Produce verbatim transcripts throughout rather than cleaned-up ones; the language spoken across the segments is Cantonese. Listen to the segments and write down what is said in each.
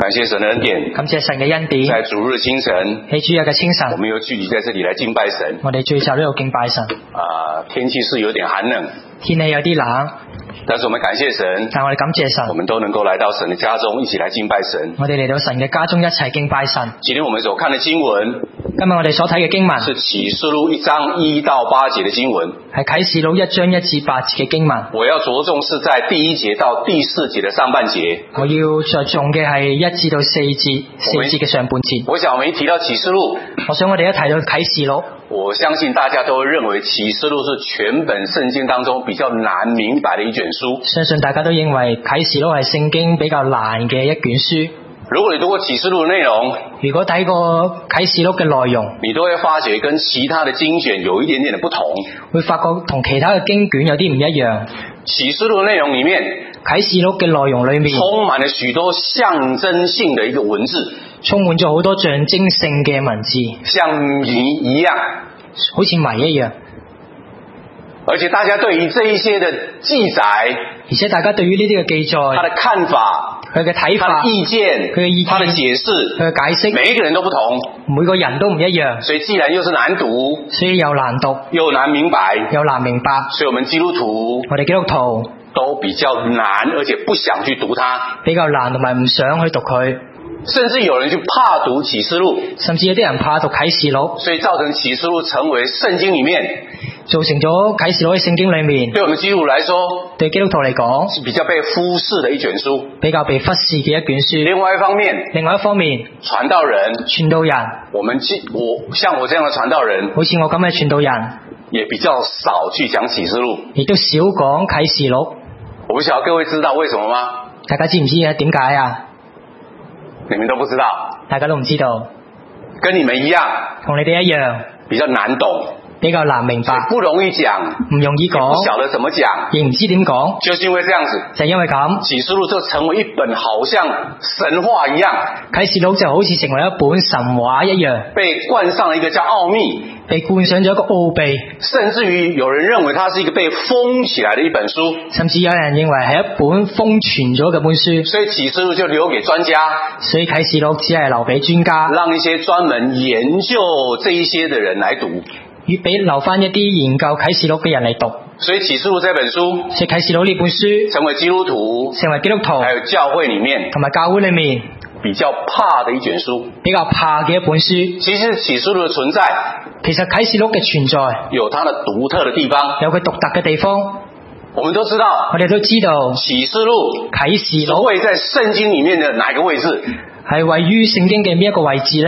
感謝神的恩典， 感謝神嘅恩典。 在主日清晨， 喺主日嘅清晨， 我們又聚集在這裡來敬拜神。 我哋聚集呢度敬拜神。 啊、呃，天氣是有點寒冷， 天氣有啲冷， 但是我們感謝神， 但我哋感謝神， 我們都能夠來到神的家中，一起來敬拜神。 我哋嚟到神嘅家中一齊敬拜神。 今天我們所看的經文， 今日我哋所睇嘅經文是啟示錄一章一到八節的經文， 係啟示錄一章一至八節嘅經文。 我要着重是在第一節到第四節的上半節。 我要着重嘅係一至到四節，四節嘅上半節。 我想我們一提到啟示錄， 我想我哋一提到啟示錄， 我相信大家都會認為啟示錄是全本聖經當中比較難明白的一卷書。 相信大家都認為啟示錄係聖經比較難嘅一卷書。 如果你讀過啟示錄的內容， 如果睇過啟示錄嘅內容， 你都會發覺跟其他的經卷有一點點的不同， 會發覺同其他嘅經卷有啲唔一樣。 啟示錄的內容裡面， 啟示錄嘅內容裡面充滿了許多象徵性的一個文字， 充滿咗好多象徵性嘅文字， 像謎一樣， 好似謎一樣。 而且大家對於這一些的記載， 而且大家對於呢啲嘅記載， 他的看法， 佢嘅睇法， 他的意見， 佢嘅意見， 他的解釋， 佢嘅解釋， 每一個人都不同， 每個人都唔一樣。 所以既然又是難讀， 所以又難讀， 又難明白， 又難明白， 所以我們基督徒， 我哋基督徒都比較難，而且不想去讀它， 比較難同埋唔想去讀佢。 甚至有人去怕讀啟示錄， 甚至有啲人怕讀啟示錄， 所以造成啟示錄成為聖經裡面， 造成咗啟示錄喺聖經裡面， 對我們基督徒來說， 對基督徒嚟講是比較被忽視的一卷書， 比較被忽視嘅一卷書。 另外一方面， 另外一方面， 傳道人， 傳道人， 我們我像我這樣的傳道人， 好似我咁嘅傳道人， 也比較少去講啟示錄， 亦都少講啟示錄。 我不曉得各位知道為什麼嗎？ 大家知唔知啊？點解啊？ 你們都不知道， 大家都唔知道， 跟你們一樣， 同你哋一樣， 比較難懂， 比較難明白， 不容易講， 唔容易講， 不曉得怎麼講， 亦唔知點講， 就是因為這樣子， 就係因為咁， 啟示錄就成為一本好像神話一樣， 啟示錄就好似成為一本神話一樣， 被冠上了一個叫奧秘， 被冠上咗一個奧秘， 甚至於有人認為它是一個被封起來的一本書， 甚至有人認為係一本封存咗嘅本書， 所以啟示錄就留給專家， 所以啟示錄只係留俾專家， 讓一些專門研究這一些的人來讀， 要俾留翻一啲研究啟示錄嘅人嚟讀。 所以啟示錄這本書， 所以啟示錄呢本書成為基督徒， 成為基督徒， 還有教會裡面同埋教會裡面比較怕的一卷書， 比較怕嘅一本書。 其實啟示錄的存在， 其實啟示錄嘅存在有它的獨特的地方， 有佢獨特嘅地方。 我們都知道， 我哋都知道啟示錄啟示錄位在聖經裡面的哪個位置？ 係位於聖經嘅邊一個位置呢？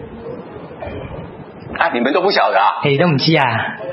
啊，你們都不曉得啊？ 你都唔知啊？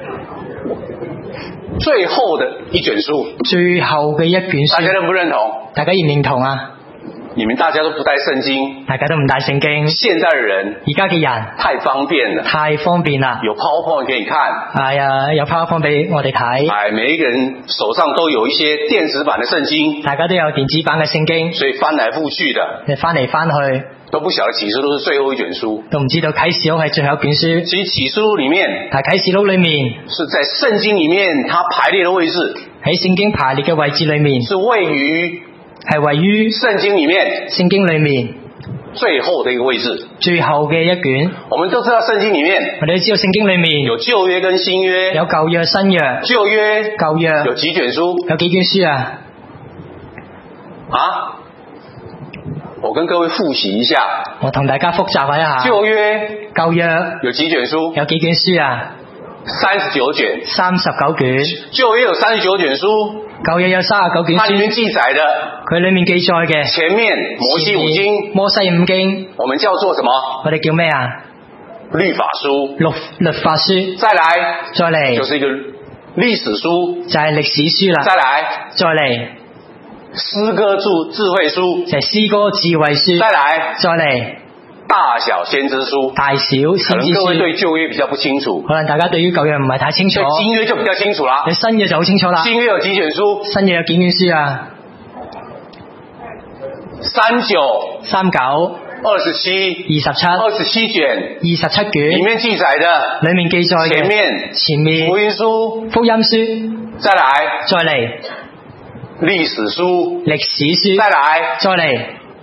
最後的一卷書， 最後嘅一卷書， 大家認不認同？ 大家認唔認同啊？ 你們大家都不帶聖經， 大家都唔帶聖經。 現在的人， 而家嘅人太方便了， 太方便啦。 有 PowerPoint 給你看， 係啊，有 PowerPoint 俾我哋睇。 哎，每一個人手上都有一些電子版的聖經， 大家都有電子版嘅聖經， 所以翻來覆去的， 你翻嚟翻去都不曉得啟示錄是最後一卷書， 都唔知道啟示錄係最後一卷書。 其實啟示錄裡面， 但啟示錄裡面是在聖經裡面，它排列的位置喺聖經排列嘅位置裡面， 是位於係位於聖經裡面， 聖經裡面最後的一個位置， 最後嘅一卷。 我們都知道聖經裡面， 我哋都知道聖經裡面有舊約跟新約， 有舊約新約。 舊約舊約有幾卷書？ 有幾卷書啊？ 啊？我跟各位複習一下， 我同大家複習一下。 舊約舊約有幾卷書？ 有幾卷書啊？ 三十九卷。 三十九卷。 舊約有三十九卷書， 舊約有三十九卷書。 它裡面記載的， 佢裡面記載嘅前面摩西五經， 摩西五經， 我們叫做什麼？ 我哋叫咩啊？ 律法書。 律律法書。 再來， 再嚟， 就是一個歷史書， 就係歷史書啦。 再來， 再嚟， 詩歌智智慧書， 就係詩歌智慧書。 再來， 再嚟， 大小先知書。 大小先知可能各位書。 對舊約比較不清楚， 可能大家對於舊約唔係太清楚， 對新約就比較清楚啦。 你新約就好清楚啦。 新約有幾卷書？ 新約有幾卷書啊？ 三九、 三九、 二十七、 二十七、 二十七卷， 二十七卷， 裡面記載的， 裡面記載嘅前面前面福音書， 福音書， 再來再嚟歷史書， 歷史書， 再來再嚟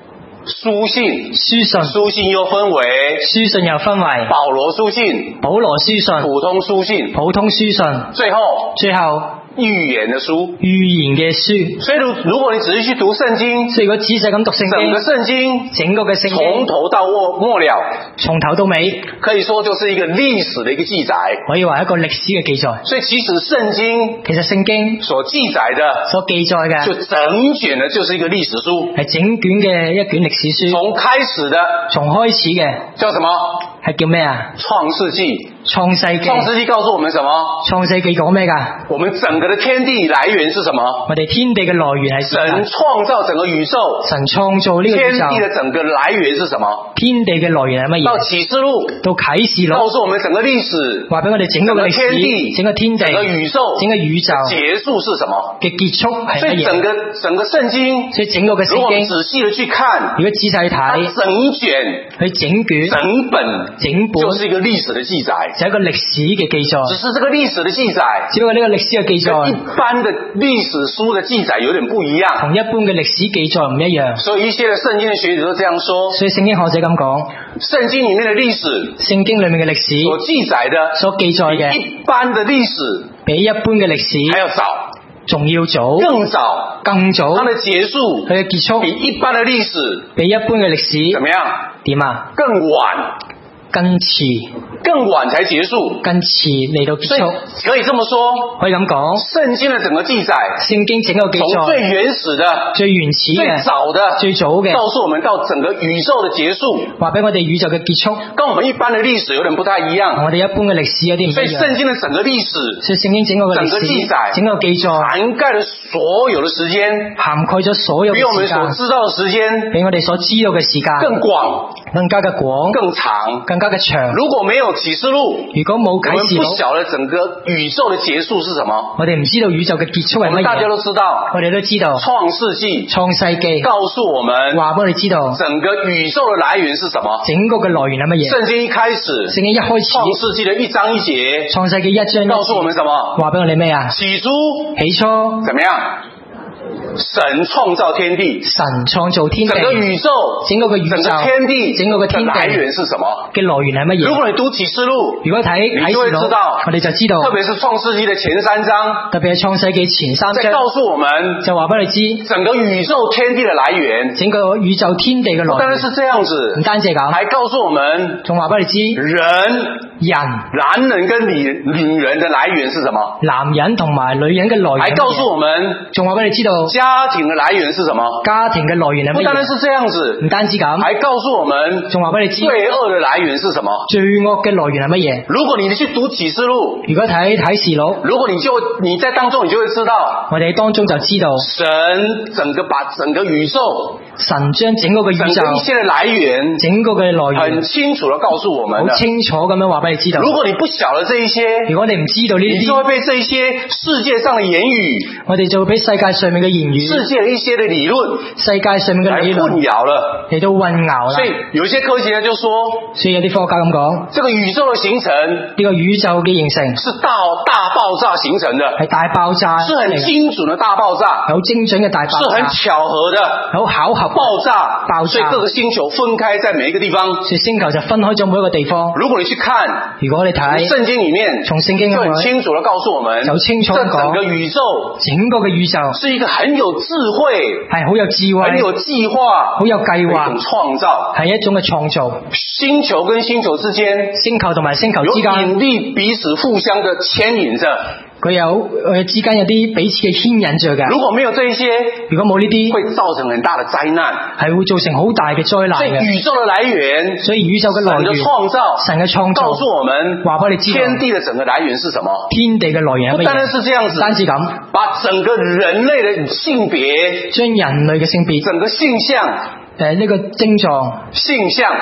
書信， 書信， 書信又分為書信又分為保羅書信、 保羅書信、 普通書信、 普通書信， 最後最後預言的書， 預言嘅書。 所以如如果你仔細去讀聖經， 所以如果仔細咁讀聖經， 整個聖經， 整個嘅聖經從頭到末末了， 從頭到尾， 可以說就是一個歷史的一個記載， 可以話一個歷史嘅記載。 所以其實聖經其實聖經所記載的， 所記載嘅， 就整卷的就是一個歷史書， 係整卷嘅一卷歷史書。 從開始的， 從開始嘅叫什麼？ 係叫咩啊？ 創世紀。 創世紀。 創世紀告訴我們什麼？ 創世紀講咩噶？ 我們整個的天地來源是什麼？ 我哋天地嘅來源係神創造整個宇宙。 神創造呢個宇宙。 天地的整個來源是什麼？ 天地嘅來源係乜嘢？ 到啟示錄， 到啟示錄， 告訴我們整個歷史， 話俾我哋整個歷史， 整個天地， 整個天地， 整個宇宙， 整個宇宙結束是什麼？ 嘅結束係乜嘢？ 所以整個整個聖經， 所以整個嘅聖經， 如果仔細的去看， 如果仔細去睇， 整卷， 佢整卷， 整本， 整本， 就是一個歷史的記載， 就係一個歷史嘅記載。 只是這個歷史的記載， 只不過呢個歷史嘅記載， 跟一般的歷史書的記載有點不一樣， 同一般嘅歷史記載唔一樣。 所以一些的聖經的學者都這樣說。 所以聖經學者咁講， 聖經裡面的歷史， 聖經裡面嘅歷史所記載的， 所記載嘅， 一般的歷史比一般嘅歷史還要早， 仲要早， 更早， 更早。 它的結束， 佢嘅結束比一般的歷史， 比一般嘅歷史怎麼樣？ 點啊？ 更晚， 更遲， 更晚才結束， 更遲嚟到結束。 可以這麼說， 可以咁講， 聖經的整個記載， 聖經整個記載， 從最原始的、 最原始嘅、 最早的、 最早嘅， 告訴我們到整個宇宙的結束， 話俾我哋宇宙嘅結束， 跟我們一般的歷史有點不太一樣。 同我哋一般嘅歷史有啲唔一樣。 所以聖經的整個歷史， 所以聖經整個嘅歷史， 整個記載， 整個記載， 涵蓋了所有的時間， 涵蓋咗所有嘅時間， 比我們所知道的時間， 比我哋所知道嘅時間更廣， 更加嘅廣， 更長， 更加嘅長。 如果沒有啟示錄， 如果冇啟示錄， 我們不曉得整個宇宙的結束是什麼。 我哋唔知道宇宙嘅結束係乜嘢。 我們大家都知道， 我哋都知道創世紀， 創世紀告訴我們， 話俾我哋知道整個宇宙的來源是什麼。 整個嘅來源係乜嘢？ 聖經一開始， 聖經一開始， 創世紀的一章一節， 創世紀一章一節， 告訴我們什麼？ 話俾我哋咩啊？ 起初， 起初， 怎麼樣？神創造天地， 神創造天地， 整個宇宙， 整個嘅宇宙， 整個天地， 整個嘅天地來源是什麼？ 嘅來源係乜嘢？ 如果你讀啟示錄， 如果睇你就會知道， 我哋就知道， 特別是創世紀的前三章， 特別係創世紀前三章， 在告訴我們， 就話俾你知， 整個宇宙天地的來源， 整個宇宙天地嘅來源， 當然是這樣子， 唔單止係咁， 還告訴我們， 仲話俾你知， 人， 人， 男人跟女女人的來源是什麼？ 男人同埋女人嘅來源， 還告訴我們， 仲話俾你知道， 家庭的來源是什麼？ 家庭嘅來源係乜嘢？ 不單單是這樣子， 唔單止咁， 還告訴我們， 仲話俾你知， 罪惡的來源是什麼？ 罪惡嘅來源係乜嘢？ 如果你去讀啟示錄， 如果睇啟示錄， 如果你就你在當中，你就會知道， 我哋喺當中就知道， 神整個把整個宇宙， 神將整個嘅宇宙， 整個一切的來源， 整個嘅來源， 很清楚地告訴我們， 好清楚咁樣話俾你知道。 如果你不曉得這一些， 如果你唔知道呢啲， 你就會被這一些世界上的言語， 我哋就會俾世界上面嘅言語， 世界的一些的理論， 世界上面嘅理論混淆了， 嚟到混淆啦。 所以有些科學家就說， 所以有啲科學家咁講， 這個宇宙的形成， 呢個宇宙嘅形成是大大爆炸形成的， 係大爆炸， 是很精準的大爆炸， 有精準嘅大爆炸， 是很巧合的， 有巧合爆炸， 爆炸， 所以各個星球分開在每一個地方， 所以星球就分開咗每一個地方。 如果你去看， 如果你睇聖經裏面， 從聖經就很清楚地告訴我們， 就清楚講， 整個宇宙， 整個嘅宇宙是一個很有智慧， 係好有智慧， 很有計劃， 好有計劃， 一種創造， 係一種嘅創造。 星球跟星球之間， 星球同埋星球之間， 有引力彼此互相的牽引着。 佢有誒之間有啲彼此嘅牽引着嘅。 如果沒有這一些， 如果冇呢啲， 會造成很大的災難， 係會造成好大嘅災難嘅。 所以宇宙的來源， 所以宇宙嘅來源， 神嘅創造， 神嘅創造， 告訴我們， 話俾你知道， 天地的整個來源是什麼？ 天地嘅來源係乜嘢？ 不單單是這樣子， 單止咁， 把整個人類的性別， 將人類嘅性別， 整個性象， 誒呢個症狀， 性象。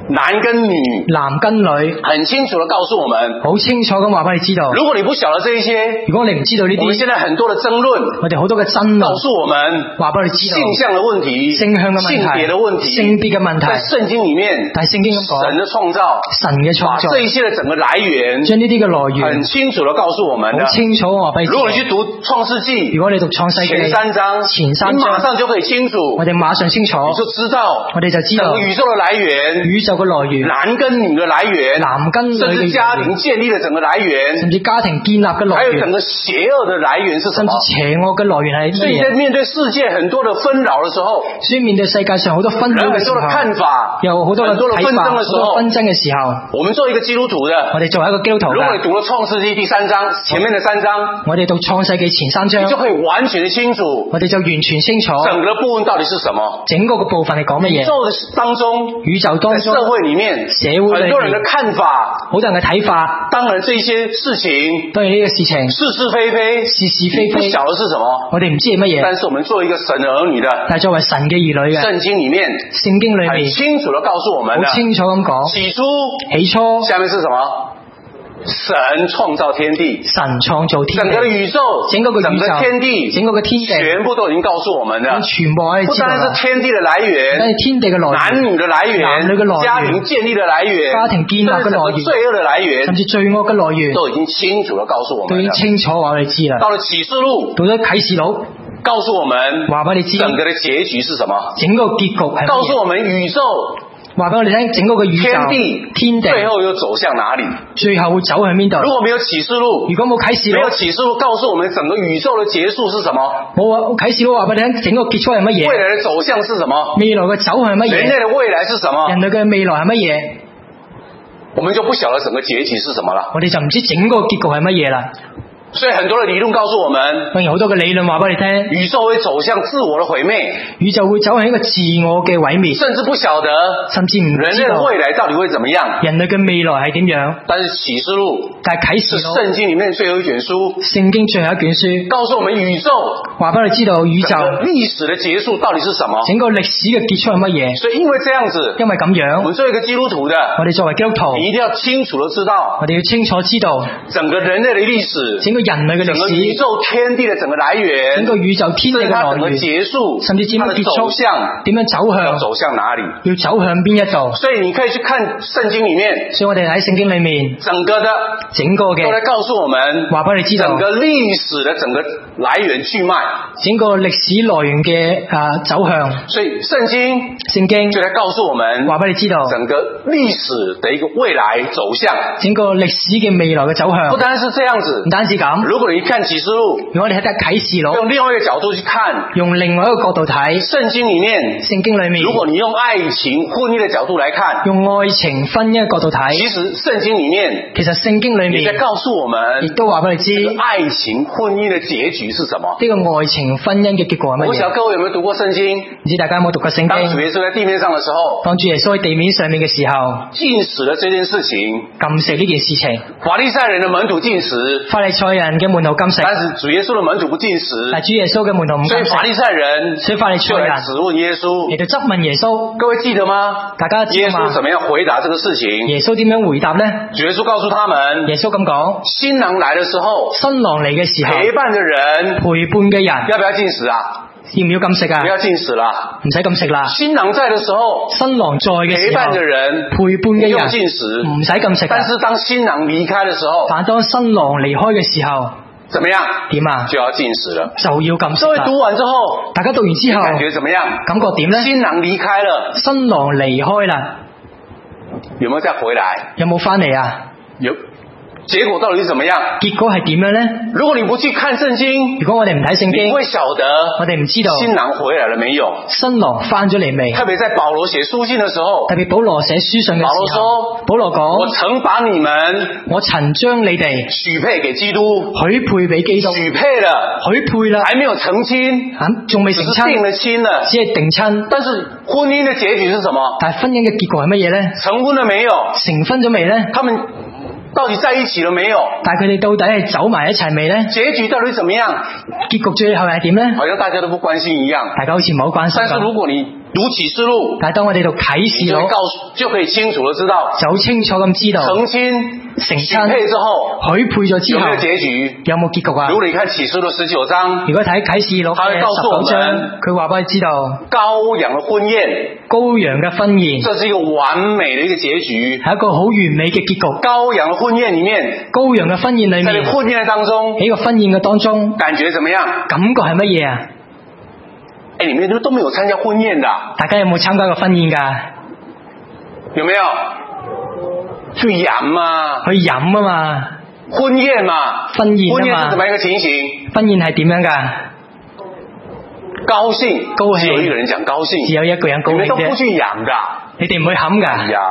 男跟女， 男跟女， 很清楚的告訴我們， 好清楚咁話俾你知道。 如果你不曉得這一些， 如果你唔知道呢我們啲， 現在很多的爭論， 我哋好多嘅爭論， 告訴我們話俾你知道性向的問題、 性向嘅問題、 性別的問題、 性別嘅問題， 在聖經裡面， 但係聖經咁講， 神的創造， 神嘅創造， 把這一些的整個來源， 將呢啲嘅來源很清楚的告訴我們的。 好清楚話俾你知道。 如果你去讀創世記， 如果你讀創世記前三章， 前三章， 你馬上就可以清楚， 我哋馬上清楚， 你就知道， 我哋就知道整個宇宙的來源， 宇宙嘅來源， 男跟女的來源， 男跟女嘅來源， 甚至家庭建立的整個來源， 甚至家庭建立嘅來源， 還有整個邪惡的來源是什麼？ 甚至邪惡嘅來源係所以在乜嘢？ 面對世界很多的紛擾的時候， 所以面對世界上好多紛擾人嘅時候， 很多的看法， 有好多嘅很多的紛睇法，好爭的時候， 多紛爭嘅時候， 我們作為一個基督徒的， 我哋作為一個基督徒如果你嘅， 讀了創世記第三章前面的三章， 我哋讀創世記前三章你，就可以完全的清楚， 我哋就完全清楚整個部分到底是什麼。 整個嘅部分係講乜嘢。 宇宙的當中， 宇宙當中， 在社會裡面， 社會裏很多人的面， 看法， 好多人嘅睇法， 當然這些事情當然呢個事情是是非非， 是是非非， 不曉得是什麼， 我哋唔知係乜嘢。 但是我們作為一個神的兒女的， 但係作為神嘅兒女嘅， 聖經裡面聖經裏很面清楚的告訴我們的， 好清楚咁講， 起初， 起初下面是什麼？神創造天地， 神創造天整個的地， 宇宙， 整個嘅宇宙， 整個天地， 整個嘅天地， 全部都已經告訴我們的， 全部我哋不單是知道啦。 天地的來源， 但係天地嘅來源， 男女的來源， 男女嘅來源， 家庭建立的來源， 家庭建立嘅來源， 甚至整個罪惡的來源， 甚至罪惡嘅來源， 都已經清楚的告訴我都已經們了。 清楚話你知啦。 到了啟示錄， 到咗啟示錄， 告訴我們話俾你知， 整個的結局是什麼？ 整個結局係乜嘢？ 告訴我們宇宙、 話俾我哋聽，整個嘅宇宙、 天地、 天地， 最後又走向哪裏？ 最後會走向邊度？ 如果沒有啟示錄， 如果冇啟示沒有錄， 啟示錄告訴我們整個宇宙的結束是什麼？ 冇啊！啟示錄話俾你聽，整個結束係乜嘢？ 未來的走向是什麼？ 未來嘅走向係乜人嘢？ 類的未來是什麼？ 人類嘅未來係乜嘢？ 我們就不曉得整個結局是什麼了。 我哋就唔知整個結局係乜嘢啦。 所以很多的理論告訴我們， 當然好多嘅理論話俾你聽， 宇宙會走向自我的毀滅， 宇宙會走向一個自我嘅毀滅， 甚至不曉得甚至唔人類的知道未來到底會怎麼樣。 人類嘅未來係點樣。 但是啟示錄但係啟示是錄， 聖經裡面最後一卷書， 聖經最後一卷書， 告訴我們宇宙話俾你知道宇宙整個歷史的結束到底是什麼。 整個歷史嘅結束係乜嘢。 所以因為這樣子， 因為咁我樣， 們作為一個基督徒的， 我哋作為基督徒， 你一定要清楚的知道我哋要清楚知道整個人類的歷史， 整個人類嘅整個歷史， 宇宙天地的整個來源， 整個宇宙天地嘅甚至它整個來源， 結束， 甚至點它的走樣結束， 向點樣走要向， 走向哪裡。 要走向邊一度。 所以你可以去看聖經裡面， 所以我哋喺聖經裏面， 整個的整個嘅都來告訴我們， 話俾你知道整個歷史的整個來源去脈。 整個歷史來源嘅啊走向。 所以聖經聖經就來告訴我們， 話俾你知道整個歷史的一個未來走向。 整個歷史嘅未來嘅走向。 不單是這樣子唔，單止咁， 如果你看啟示錄， 如果你睇得啟示錄， 用另外一個角度去看用另外一個角度睇聖經裡面， 聖經裏面， 如果你用愛情婚姻的角度來看， 用愛情婚姻嘅角度睇， 其實聖經裡面其實聖經裏面也在告訴我們， 亦都話俾你知這個愛情婚姻的結局是什麼。 呢個愛情婚姻嘅結果係乜我想嘢？ 各位有沒有讀過聖經？ 唔知大家有冇讀過聖當主經？ 耶穌在地面上的時候， 當主耶穌喺地面上面嘅時候， 禁食的這件事情， 禁食呢件事情， 法利賽人的門徒禁食， 法利賽人嘅門徒禁食， 但是主耶穌的門徒不禁食， 但主耶穌嘅門徒唔禁食， 所以法利賽人所以法利賽就來人質問耶穌。 嚟到質問耶穌。 各位記得嗎？ 大家知耶道嘛穌怎麼樣回答這個事情？ 耶穌點樣回答呢？ 主耶穌告訴他們， 耶穌咁講： 新郎來的時候， 新郎嚟嘅時候， 陪伴的人陪伴嘅人要不要禁食啊？ 要唔要禁食啊不？要禁食啦。 唔使禁食啦。 新郎在的時候， 新郎在嘅時候， 陪伴的人陪伴嘅不用人禁食。 唔使禁食㗎。 但是當新郎離開的時候， 但當新郎離開嘅時候， 怎麼樣？ 點啊？ 就要禁食了。 就要禁食啦。 各位讀完之後， 大家讀完之後， 感覺怎麼樣？ 感覺點呢？ 新郎離開了， 新郎離開啦， 有沒有再回來？ 有冇翻嚟啊？ 有。結果到底是怎麼樣？ 結果係點樣呢？ 如果你不去看聖經， 如果我哋唔睇聖經， 你不會曉得我哋唔知道新郎回來了沒有。 新郎翻咗嚟未？ 特別在保羅寫書信的時候， 特別保羅寫書信嘅保羅時候， 說保羅我講： 曾把你們我曾將你哋許配給基督， 許配俾基督， 許配了， 許配啦， 還沒有成親， 咁仲未成只是定了親， 親了。 只係定親。 但是婚姻的結局是什麼？ 但係婚姻嘅結果係乜嘢呢？ 成婚了沒有？ 成婚咗未呢？ 他們到底在一起了沒有？ 但係佢哋到底係走埋一齊未呢？ 結局到底怎麼樣？ 結局最後係點呢？ 好像大家都不關心一樣。 大家好似唔係好關心但是如咁。 果你讀啟示錄， 但係當我哋讀啟示錄， 就會告訴就可以清楚地知道， 就好清楚咁知道成親成許親配之後， 許配咗之後有沒有結局？ 有冇結局啊？ 如果你看啟示錄十九章， 如果睇啟示錄嘅十九章，佢話俾你知道羔羊嘅婚宴， 羔羊嘅婚宴， 這是一個完美的一個結局， 係一個好完美嘅結局。 羔羊嘅婚宴裏面， 羔羊嘅婚宴裏面， 在婚宴當中， 喺個婚宴嘅當中， 感覺怎麼樣？ 感覺係乜嘢啊？ 誒，你們都都沒有參加婚宴的， 大家有冇參加過婚宴㗎？ 有沒有？去飲嘛， 去飲啊嘛， 婚宴嘛， 婚宴啊嘛， 婚宴是怎麼一個情形？ 婚宴係點樣㗎？ 高興， 高興， 只有一個人講高興， 只有一個人高興啫。 你們都不去飲的， 你哋唔去冚㗎？ 哎呀，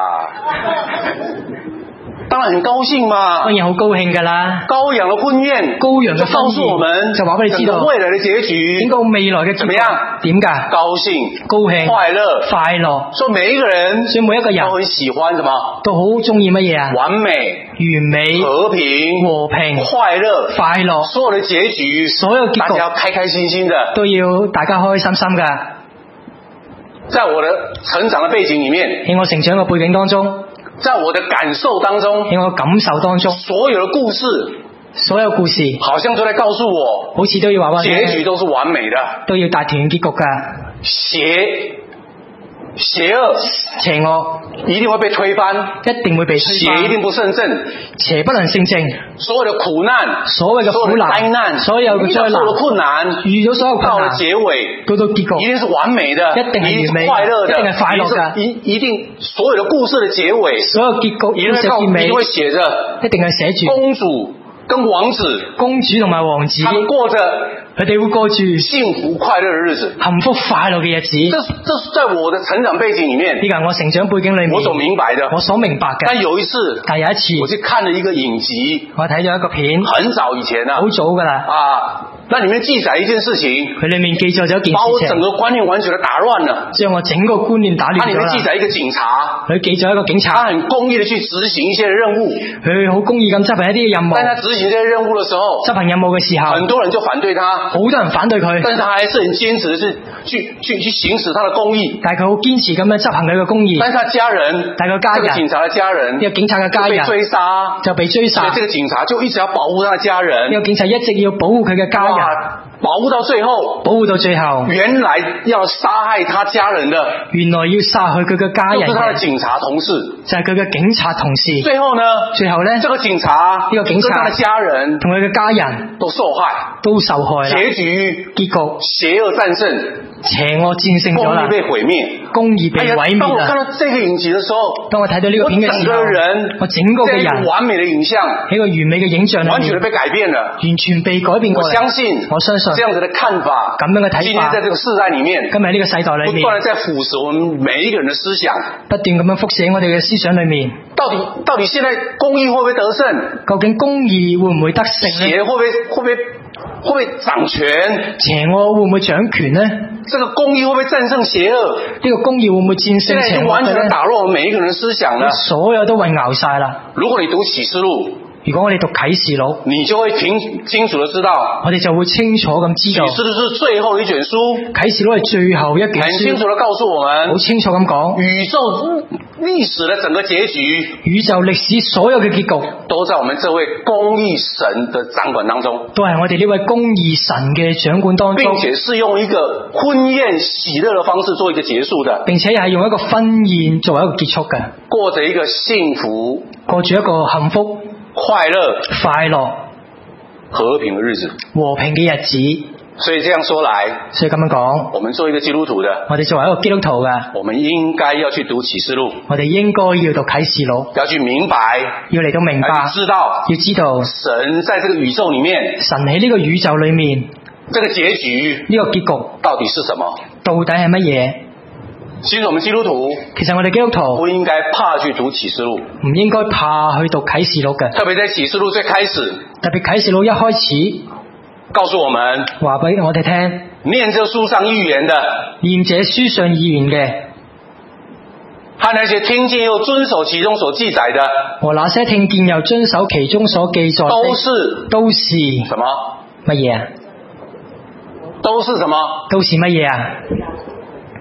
當然很高興嘛， 當然好高興㗎啦。 羔羊的婚宴， 羔羊嘅婚宴就告訴我們， 就話俾你知道未來的結局， 整個未來嘅怎麼樣？ 點㗎？ 高興， 高興， 快樂， 快樂。 所以每一個人， 所以每一個人都很喜歡什麼？ 都好中意乜嘢啊？ 完美、 完美、 和平、 和平、 快樂、 快樂。 所有的結局， 所有結局， 大家要開開心心的， 都要大家開開心心㗎。 在我的成長的背景裡面， 喺我成長嘅背景當中， 在我的感受當中， 喺我感受當中， 所有的故事， 所有故事， 好像都在告訴我， 好似都要話話結局都是完美的， 都要大團圓結局㗎。 邪邪惡邪惡一定會被推翻， 一定會被推翻， 邪一定不勝正， 邪不能勝正。 所有的苦難， 所謂嘅苦難、 災難， 所有嘅災難， 所有的困難， 遇咗所有困難， 到了結尾， 到到結局， 一定是完美的， 一定係完美， 快樂的， 一定係快樂㗎， 一一定所有的故事的結尾， 所有結局一定會告一定會寫着， 一定係寫住公主跟王子， 公主同埋王子， 他們過着佢哋會過住幸福快樂的日子， 幸福快樂嘅日子。 這這是在我的成長背景裡面， 呢個係我成長背景裡面我所明白的， 我所明白嘅。 但有一次， 但有一次， 我去看了一個影集， 我睇咗一個片， 很早以前啦， 好早㗎啦。 啊，那裡面記載一件事情， 佢裡面記載咗一件事情， 把我整個觀念完全的打亂了， 將我整個觀念打亂咗啦。 它裡面記載一個警察， 佢記載一個警察， 他很公義的去執行一些任務， 佢好公義咁執行一啲任務。 但他執行這些任務的時候， 執行任務嘅時候， 很多人就反對他， 好多人反對佢， 但是他還是很堅持的去去去去行使他的公義。 但係佢好堅持咁樣執行佢嘅公義。 但是他家人， 但係佢家人， 這個警察的家人， 呢個警察嘅家人被追殺， 就被追殺。 所以這個警察就一直要保護他的家人。 呢個警察一直要保護佢嘅家人， 保護到最後， 保護到最後， 原來要殺害他家人的， 原來要殺害佢嘅家人， 就是他的警察同事， 就係佢嘅警察同事。 最後呢， 最後呢， 這個警察， 呢個警察跟他的家人同佢嘅家人都受害， 都受害啦。 結局， 結局， 邪惡戰勝， 邪惡戰勝咗啦， 公義被毀滅， 公義被毀滅啦。 當我看到這個影集的時候， 當我睇到呢個片嘅時候， 我整個人， 我整個嘅人， 完美的影像， 喺個完美嘅影像裏面， 完全被改變了， 完全被改變過嚟。 我相信， 我相信這樣子的看法， 咁樣嘅睇法， 今天在這個世代裏面， 今日呢個世代裏面， 不斷地在腐蝕我們每一個人的思想， 不斷咁樣輻射我哋嘅思想裏面。 到底到底現在公義會不會得勝？ 究竟公義會唔會得勝呢？ 邪會不會會不會會不會掌權？ 邪惡會唔會掌權呢？ 這個公義會不會戰勝邪惡？ 呢個公義會唔會戰勝邪惡？ 現在已經完全打落我們每一個人的思想了， 所有都混淆晒啦。 如果你讀啟示錄， 如果我哋讀啟示錄， 你就會清清楚的知道， 我哋就會清楚咁知道， 啟示錄是最後一卷書， 啟示錄係最後一卷書， 很清楚的告訴我們， 好清楚咁講， 宇宙歷史的整個結局， 宇宙歷史所有嘅結局， 都在我們這位公義神的掌管當中， 都係我哋呢位公義神嘅掌管當中， 並且是用一個婚宴喜樂的方式做一個結束的， 並且係用一個婚宴作為一個結束嘅， 過着一個幸福， 過住一個幸福、 快樂、 快樂、 和平的日子， 和平嘅日子。 所以這樣說來， 所以咁樣講， 我們作為一個基督徒的， 我哋作為一個基督徒嘅， 我們應該要去讀啟示錄， 我哋應該要讀啟示錄， 要去明白， 要嚟到明白， 要知道， 要知道神在這個宇宙裏面， 神喺呢個宇宙裏面， 這個結局， 呢個結局到底是什麼？ 到底係乜嘢？ 其實我們基督徒， 其實我哋基督徒不應該怕去讀啟示錄， 唔應該怕去讀啟示錄嘅， 特別在啟示錄最開始， 特別啟示錄一開始告訴我們， 話俾我哋聽， 念這書上預言的， 念這書上預言嘅， 和那些聽見又遵守其中所記載的， 和那些聽見又遵守其中所記載的， 都是都是什麼？ 乜嘢啊？ 都是什麼？ 都是乜嘢啊？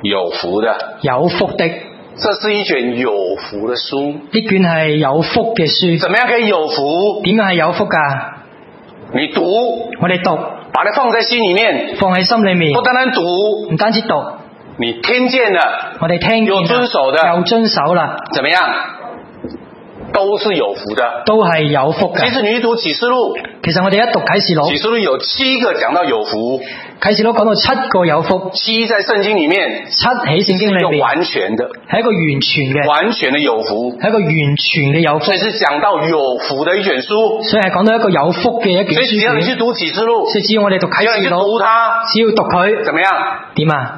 有福的， 有福的。 这是一卷有福的書。 呢卷係有福嘅書。 怎麼樣可以有福？ 點樣係有福㗎？ 你讀， 我哋讀， 把它放在心裡面， 放喺心裏面， 不單單讀， 唔單止讀， 你聽見了， 我哋聽見有遵守的， 有遵守啦， 怎麼樣？都是有福的， 都係有福嘅。 其實你去讀啟示錄， 其實我哋一讀啟示錄， 啟示錄有七個講到有福， 啟示錄講到七個有福， 七在聖經裡面， 七喺聖經裏面是一個完全的， 係一個完全嘅， 完全的有福， 係一個完全嘅有福， 所以是講到有福的一卷書， 所以係講到一個有福嘅一卷書。 所以只要你去讀啟示錄， 所以只要我哋讀啟示錄， 讀它， 只要讀佢， 怎麼樣？ 點啊？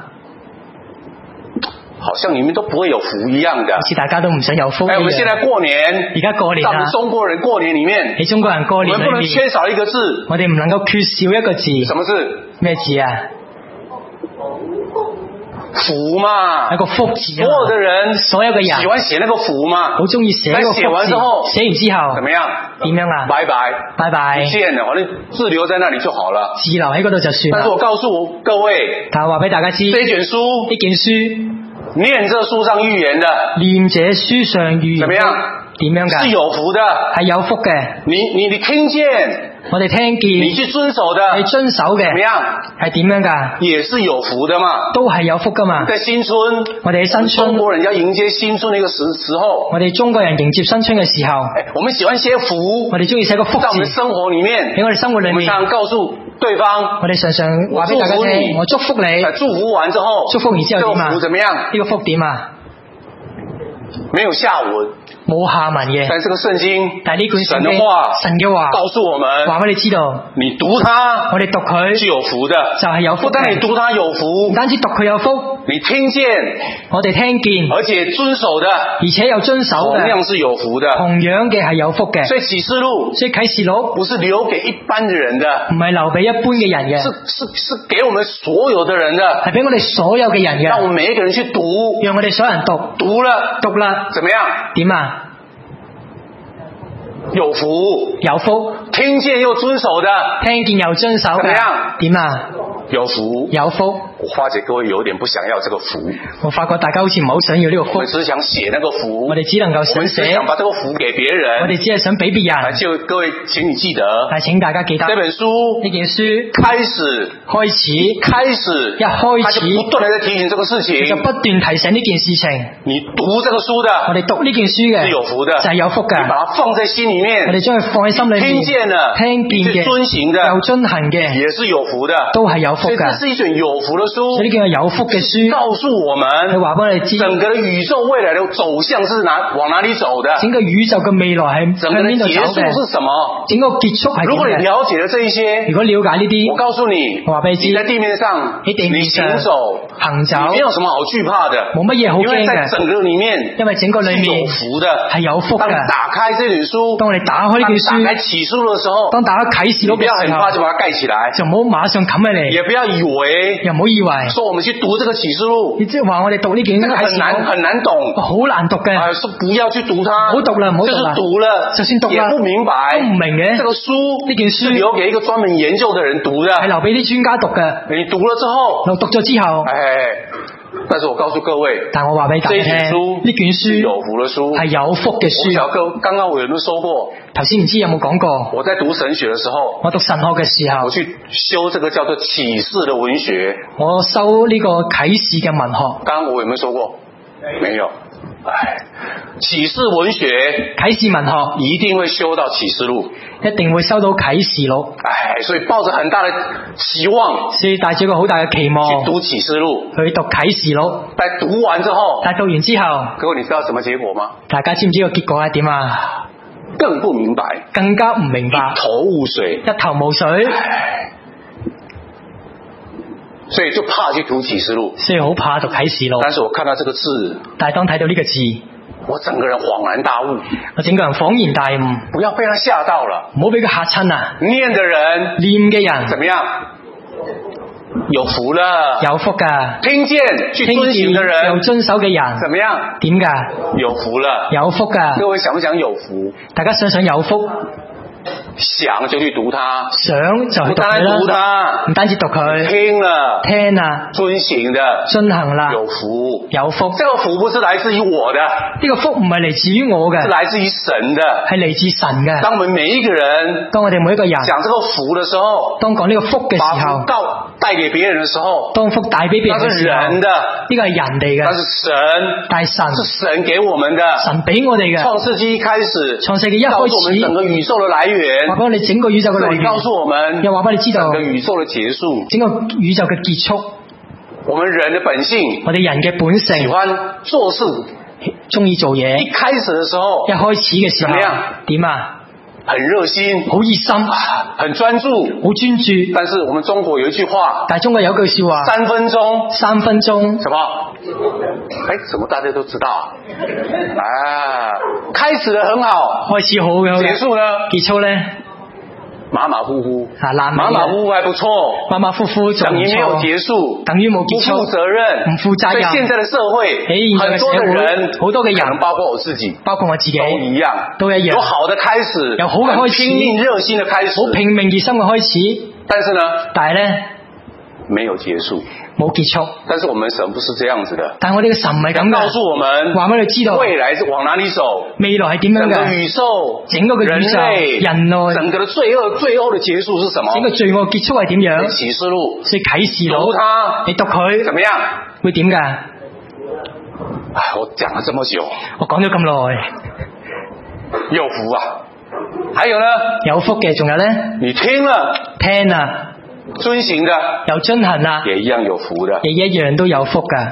好像你們都不會有福一樣的， 好似大家都唔想有福一樣。 哎，我們現在過年， 而家過年啦， 在我們中國人過年裡面， 喺中國人過年裡面， 我們不能缺少一個字， 我哋唔能夠缺少一個字。 什麼字？ 咩字啊？ 福嘛， 係個福字。 所有的人， 所有嘅人喜歡寫那個福嘛， 好中意寫個福字。 寫完之後， 寫完之後， 怎麼樣？ 點樣啊？ 拜拜， 拜拜， 不見了，反正字留在那裡就好了。 字留喺嗰度就算啦。 但是我告訴各位， 但係話俾大家知， 這卷書， 呢件書， 念這書上預言的， 念這書上預言， 怎麼樣？ 點樣㗎？ 是有福的， 係有福嘅。 你你你聽見， 我哋聽見， 你去遵守的， 你遵守嘅， 怎麼樣？ 係點樣㗎？ 也是有福的嘛， 都係有福㗎嘛。 在新春， 我哋喺新春， 中國人要迎接新春的一個時時候， 我哋中國人迎接新春嘅時候， 哎，我們喜歡寫福， 我哋中意寫個福字， 在我們生活裡面， 喺我哋生活裡面， 我們常常告訴對方， 我哋常常話俾大家聽，我祝福你， 祝福完之後， 祝福完之後點啊？ 這個福怎麼樣？ 呢個福點啊？ 沒有下文， 冇下文嘅。 但係這個聖經， 但係呢卷聖經， 神嘅話， 神嘅話， 告訴我們， 話俾你知道， 你讀它， 我哋讀佢是有福的， 就係有福嘅。 不但你讀它有福， 唔單止讀佢有福， 你聽見， 我哋聽見， 而且遵守的， 而且又遵守嘅， 同樣是有福的， 同樣嘅係有福嘅。 所以啟示錄， 所以啟示錄不是留給一般的人的， 唔係留俾一般嘅人嘅， 是是是給我們所有的人的， 係俾我哋所有嘅人嘅， 讓我們每一個人去讀， 讓我哋所有人讀， 讀了， 讀啦， 怎麼樣？ 點啊？ 有福， 有福， 聽見又遵守的， 聽見又遵守嘅， 怎麼樣？ 點啊？ 有福， 有福。 我發覺各位有點不想要這個福， 我發覺大家好似唔係好想要呢個福， 我們只想寫那個福， 我哋只能夠我們想寫， 只想把這個福給別人， 我哋只係想俾別人。 就各位請你記得， 但係請大家記得這本書呢件書開始開始開始一開他就始不斷地在提醒這個事情， 就不斷提醒呢件事情。 你讀這個書的， 我哋讀呢件書嘅是有福的， 就係有福嘅。 你把它放在心裡面， 我哋將佢放喺心裏面， 聽見了， 聽見嘅， 遵行的， 又遵行嘅， 也是有福的， 都係有福嘅。 所以這是一卷有福的書， 呢件係有福嘅書， 告訴我們， 佢話俾我哋知， 整個的宇宙未來的走向是哪往哪裡走的， 整個宇宙嘅未來係向邊度走嘅， 整個結束是什麼？ 整個結束係點嘅？ 如果你了解了這一些， 如果了解呢啲， 我告訴你， 我話俾你知， 你在地面上， 喺地面上你行走， 行走， 你沒有什麼好懼怕的， 冇乜嘢好驚嘅， 因為在整個裡面， 因為整個裡面是有福的， 係有福嘅。 當你打開這卷書， 當我哋打開呢卷書， 打開啟示錄的時候， 當打開啟示錄嘅時候， 你不要很怕就把它蓋起來， 就唔好馬上冚起嚟， 也不要以為， 又唔好以為， 說我們去讀這個啟示錄， 你即係話我哋讀呢卷這個很難很難懂， 好難讀嘅， 啊，說不要去讀它， 唔好讀啦，唔好讀啦， 就是讀了， 就算讀啦， 也不明白， 都唔明嘅， 這個書呢件書是留給一個專門研究的人讀的， 係留俾啲專家讀嘅， 你讀了之後， 讀咗之後， 哎。但是我告訴各位， 但我話俾大家聽，呢卷書有福的書，係有福嘅書。 小哥，剛剛我有冇說過？ 頭先唔知有冇講過？ 我在讀神學的時候， 我讀神學嘅時候， 我去修這個叫做啟示的文學。 我修呢個啟示嘅文學。 剛剛我有冇說過？沒有。唉，啟示文學， 啟示文學一定會修到啟示錄， 一定會收到啟示錄。 唉，所以抱着很大的期望， 所以帶住一個好大嘅期望去讀啟示錄， 去讀啟示錄。 但讀完之後， 但讀完之後， 各位你知道什麼結果嗎？ 大家知唔知個結果係點啊？ 更不明白， 更加唔明白， 一頭霧水， 一頭霧水。 所以就怕去讀啟示錄， 所以好怕讀啟示錄。 但是我看到這個字， 但係當睇到呢個字， 我整個人恍然大悟， 我整個人恍然大悟。 不要被他嚇到了， 唔好俾佢嚇親啊！ 念的人， 念嘅人， 怎麼樣？有福了， 有福噶。 聽見去遵行的人， 又遵守嘅人， 怎麼樣？ 點噶？ 有福了， 有福噶。 各位想不想有福？ 大家想唔想有福？ 想就去讀它， 想就去讀不單單讀佢啦， 它， 唔單止讀佢， 聽了聽啊， 遵行的進行啦， 有福。 有福。 這個福不是來自於我的， 呢個福唔係嚟自於我嘅， 是來自於神的， 係嚟自神嘅。 當我們每一個人當我哋每一個人講這個福的時候， 當講呢個福嘅把時候福，告帶給別人的時候， 當福帶俾別人那是嘅時候， 人的， 呢個係人哋嘅， 那是神， 但係神是神給我們的。 神俾我哋嘅。 創世紀一開始， 創世紀一告訴我們開整個宇宙的來源， 話俾我哋整個宇宙嘅來源， 這裡告訴我們又話俾你知道整個宇宙的結束， 整個宇宙嘅結束。 我們人的本性， 我哋人嘅本喜性歡做事， 中意做嘢。 一開始的時候一開始嘅時候怎麼樣點啊？ 很熱心， 好熱心， 很專注， 好專注。 但是我們中國有一句話， 但係中國有句笑話， 三分鐘， 三分鐘什麼？哎，怎麼大家都知道啊？啊，開始得很好， 開始好嘅， 結束呢？ 結束咧馬馬虎虎， 啊爛尾嘅馬馬虎虎還不錯， 馬馬虎虎仲唔等於沒有錯， 結束， 等於冇不結束， 負責任， 唔負責任。 所以現在的社會， 喺現在嘅很多的社會人， 好多嘅人可能包括我自己， 包括我自己都一樣， 都一樣有好的開始， 有好嘅開始拼命熱心的開始， 好拼命熱心嘅開始， 但是呢， 但係咧沒有結束。 冇結束。 但是我們神不是這樣子的， 但係我哋嘅神唔係咁告嘅， 訴我們話俾你知道未來是往哪裡走， 未來係點樣整個嘅， 宇宙， 整個嘅宇宙人類， 人類整個的罪惡，最後的結束是什麼？ 整個罪惡結束係點樣？ 啟示錄， 所以啟示讀錄， 它， 你讀佢怎麼樣？ 會點㗎？ 唉，我講了這麼久， 我講咗咁耐， 有福啊！還有呢？ 有福嘅，仲有咧， 你聽了， 聽啊， 遵行的， 有遵行啊， 也一樣有福的。 亦一樣都有福㗎。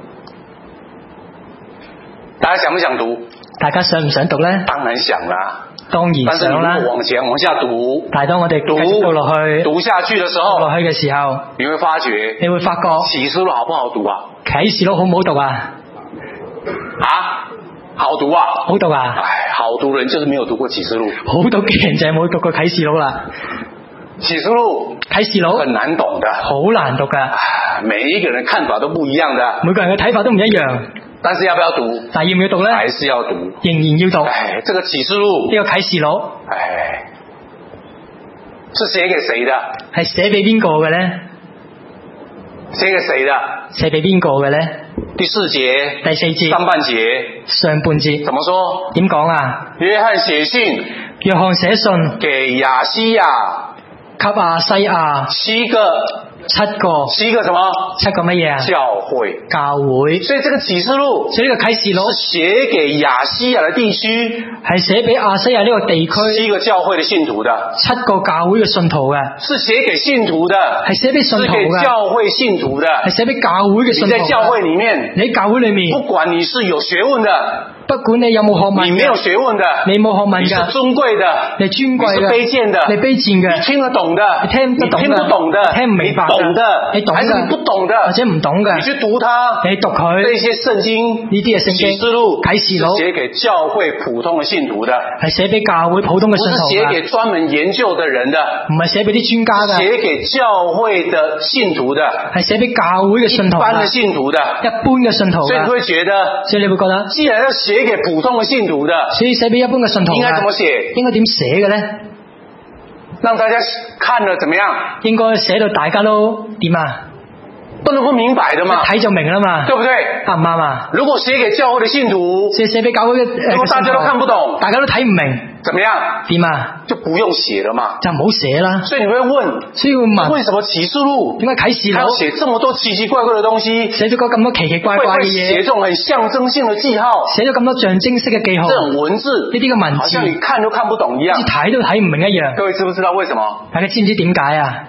大家想不想讀？ 大家想唔想讀咧？ 當然想啦。 當然但是你想啦如。果往前往下讀， 但係當我哋繼續讀落去， 讀下去的時讀候， 落去嘅時候， 你會發覺你會發覺啟示錄好不好讀啊？ 啟示錄好唔好讀啊？ 啊，好讀啊！ 好讀啊！ 唉，好讀人就是沒有讀過啟示錄。 好讀嘅人就係冇讀過啟示錄啦。 啟示錄啟示錄很難懂的， 好難讀㗎， 每一個人看法都不一樣的。 每個人嘅睇法都唔一樣。 但是要不要讀？ 但係要唔要讀咧？ 還是要讀。 仍然要讀。 唉，這個啟示錄， 呢個啟示錄唉，是寫給誰的？ 係寫俾邊個嘅咧？ 寫給誰的？ 寫俾邊個嘅咧？ 第四節， 第四節上半節， 上半節怎麼說？ 點講啊？ 約翰寫信約翰寫信給亞西亞， 給亞西亞七個， 七個七個什麼？ 七個乜嘢啊？ 教會。 教會。 所以這個啟示錄， 所以呢個啟示錄是寫給亞西亞的地區， 係寫俾亞西亞呢個地區七個教會的信徒的， 七個教會嘅信徒嘅， 是寫給信徒的， 係寫俾信是給徒嘅， 教會信徒的， 係寫俾教會嘅信徒嘅。 你在教會裏面， 你喺教會裏面， 不管你是有學問的， 不管你有冇學問嘅， 你沒有學問的， 你冇學問你是嘅， 尊貴的， 你尊貴嘅， 你是卑賤的， 你卑賤你嘅， 聽得懂的， 你聽得懂嘅， 你聽不懂的， 聽唔明白嘅， 你懂的， 你懂嘅， 還是你不懂的， 或者唔懂嘅， 你去讀它， 你讀佢這些聖經， 呢啲嘅聖經啟示錄， 啟示錄是寫給教會普通的信徒的， 係寫俾教會普通嘅不信徒是寫給嘅， 專門研究的人的， 唔係寫俾啲專家嘅， 寫給教會的信徒的， 係寫俾教會嘅信徒一般的嘅， 信徒的， 一般嘅信徒所以你嘅， 會覺得， 所以你會覺得， 既然要寫給普通的信徒的， 所以寫俾一般嘅信徒應該怎麼嘅， 寫？ 應該點寫嘅咧？ 讓大家看了怎麼樣？ 應該寫到大家都點啊？ 都能夠明白的嘛， 一睇就明啦嘛， 對不對？ 啱唔啱啊？ 如果寫給教會的信徒， 寫寫俾教會嘅誒如果大家都看不懂， 大家都睇唔明， 怎麼樣？ 點啊？ 就不用寫了嘛。 就唔好寫啦。 所以你會問， 所以會問， 為什麼啟示錄點解啟示還要錄寫這麼多奇奇怪怪的東西？ 寫咗個咁多奇奇怪會怪嘅會寫嘢， 這種很象徵性的記號， 寫咗咁多象徵式嘅記號， 這種文字， 呢啲嘅文字， 好像你看都看不懂一好似樣。 睇都睇唔明一樣。 各位知不知道為什麼？ 大家知唔知點解啊？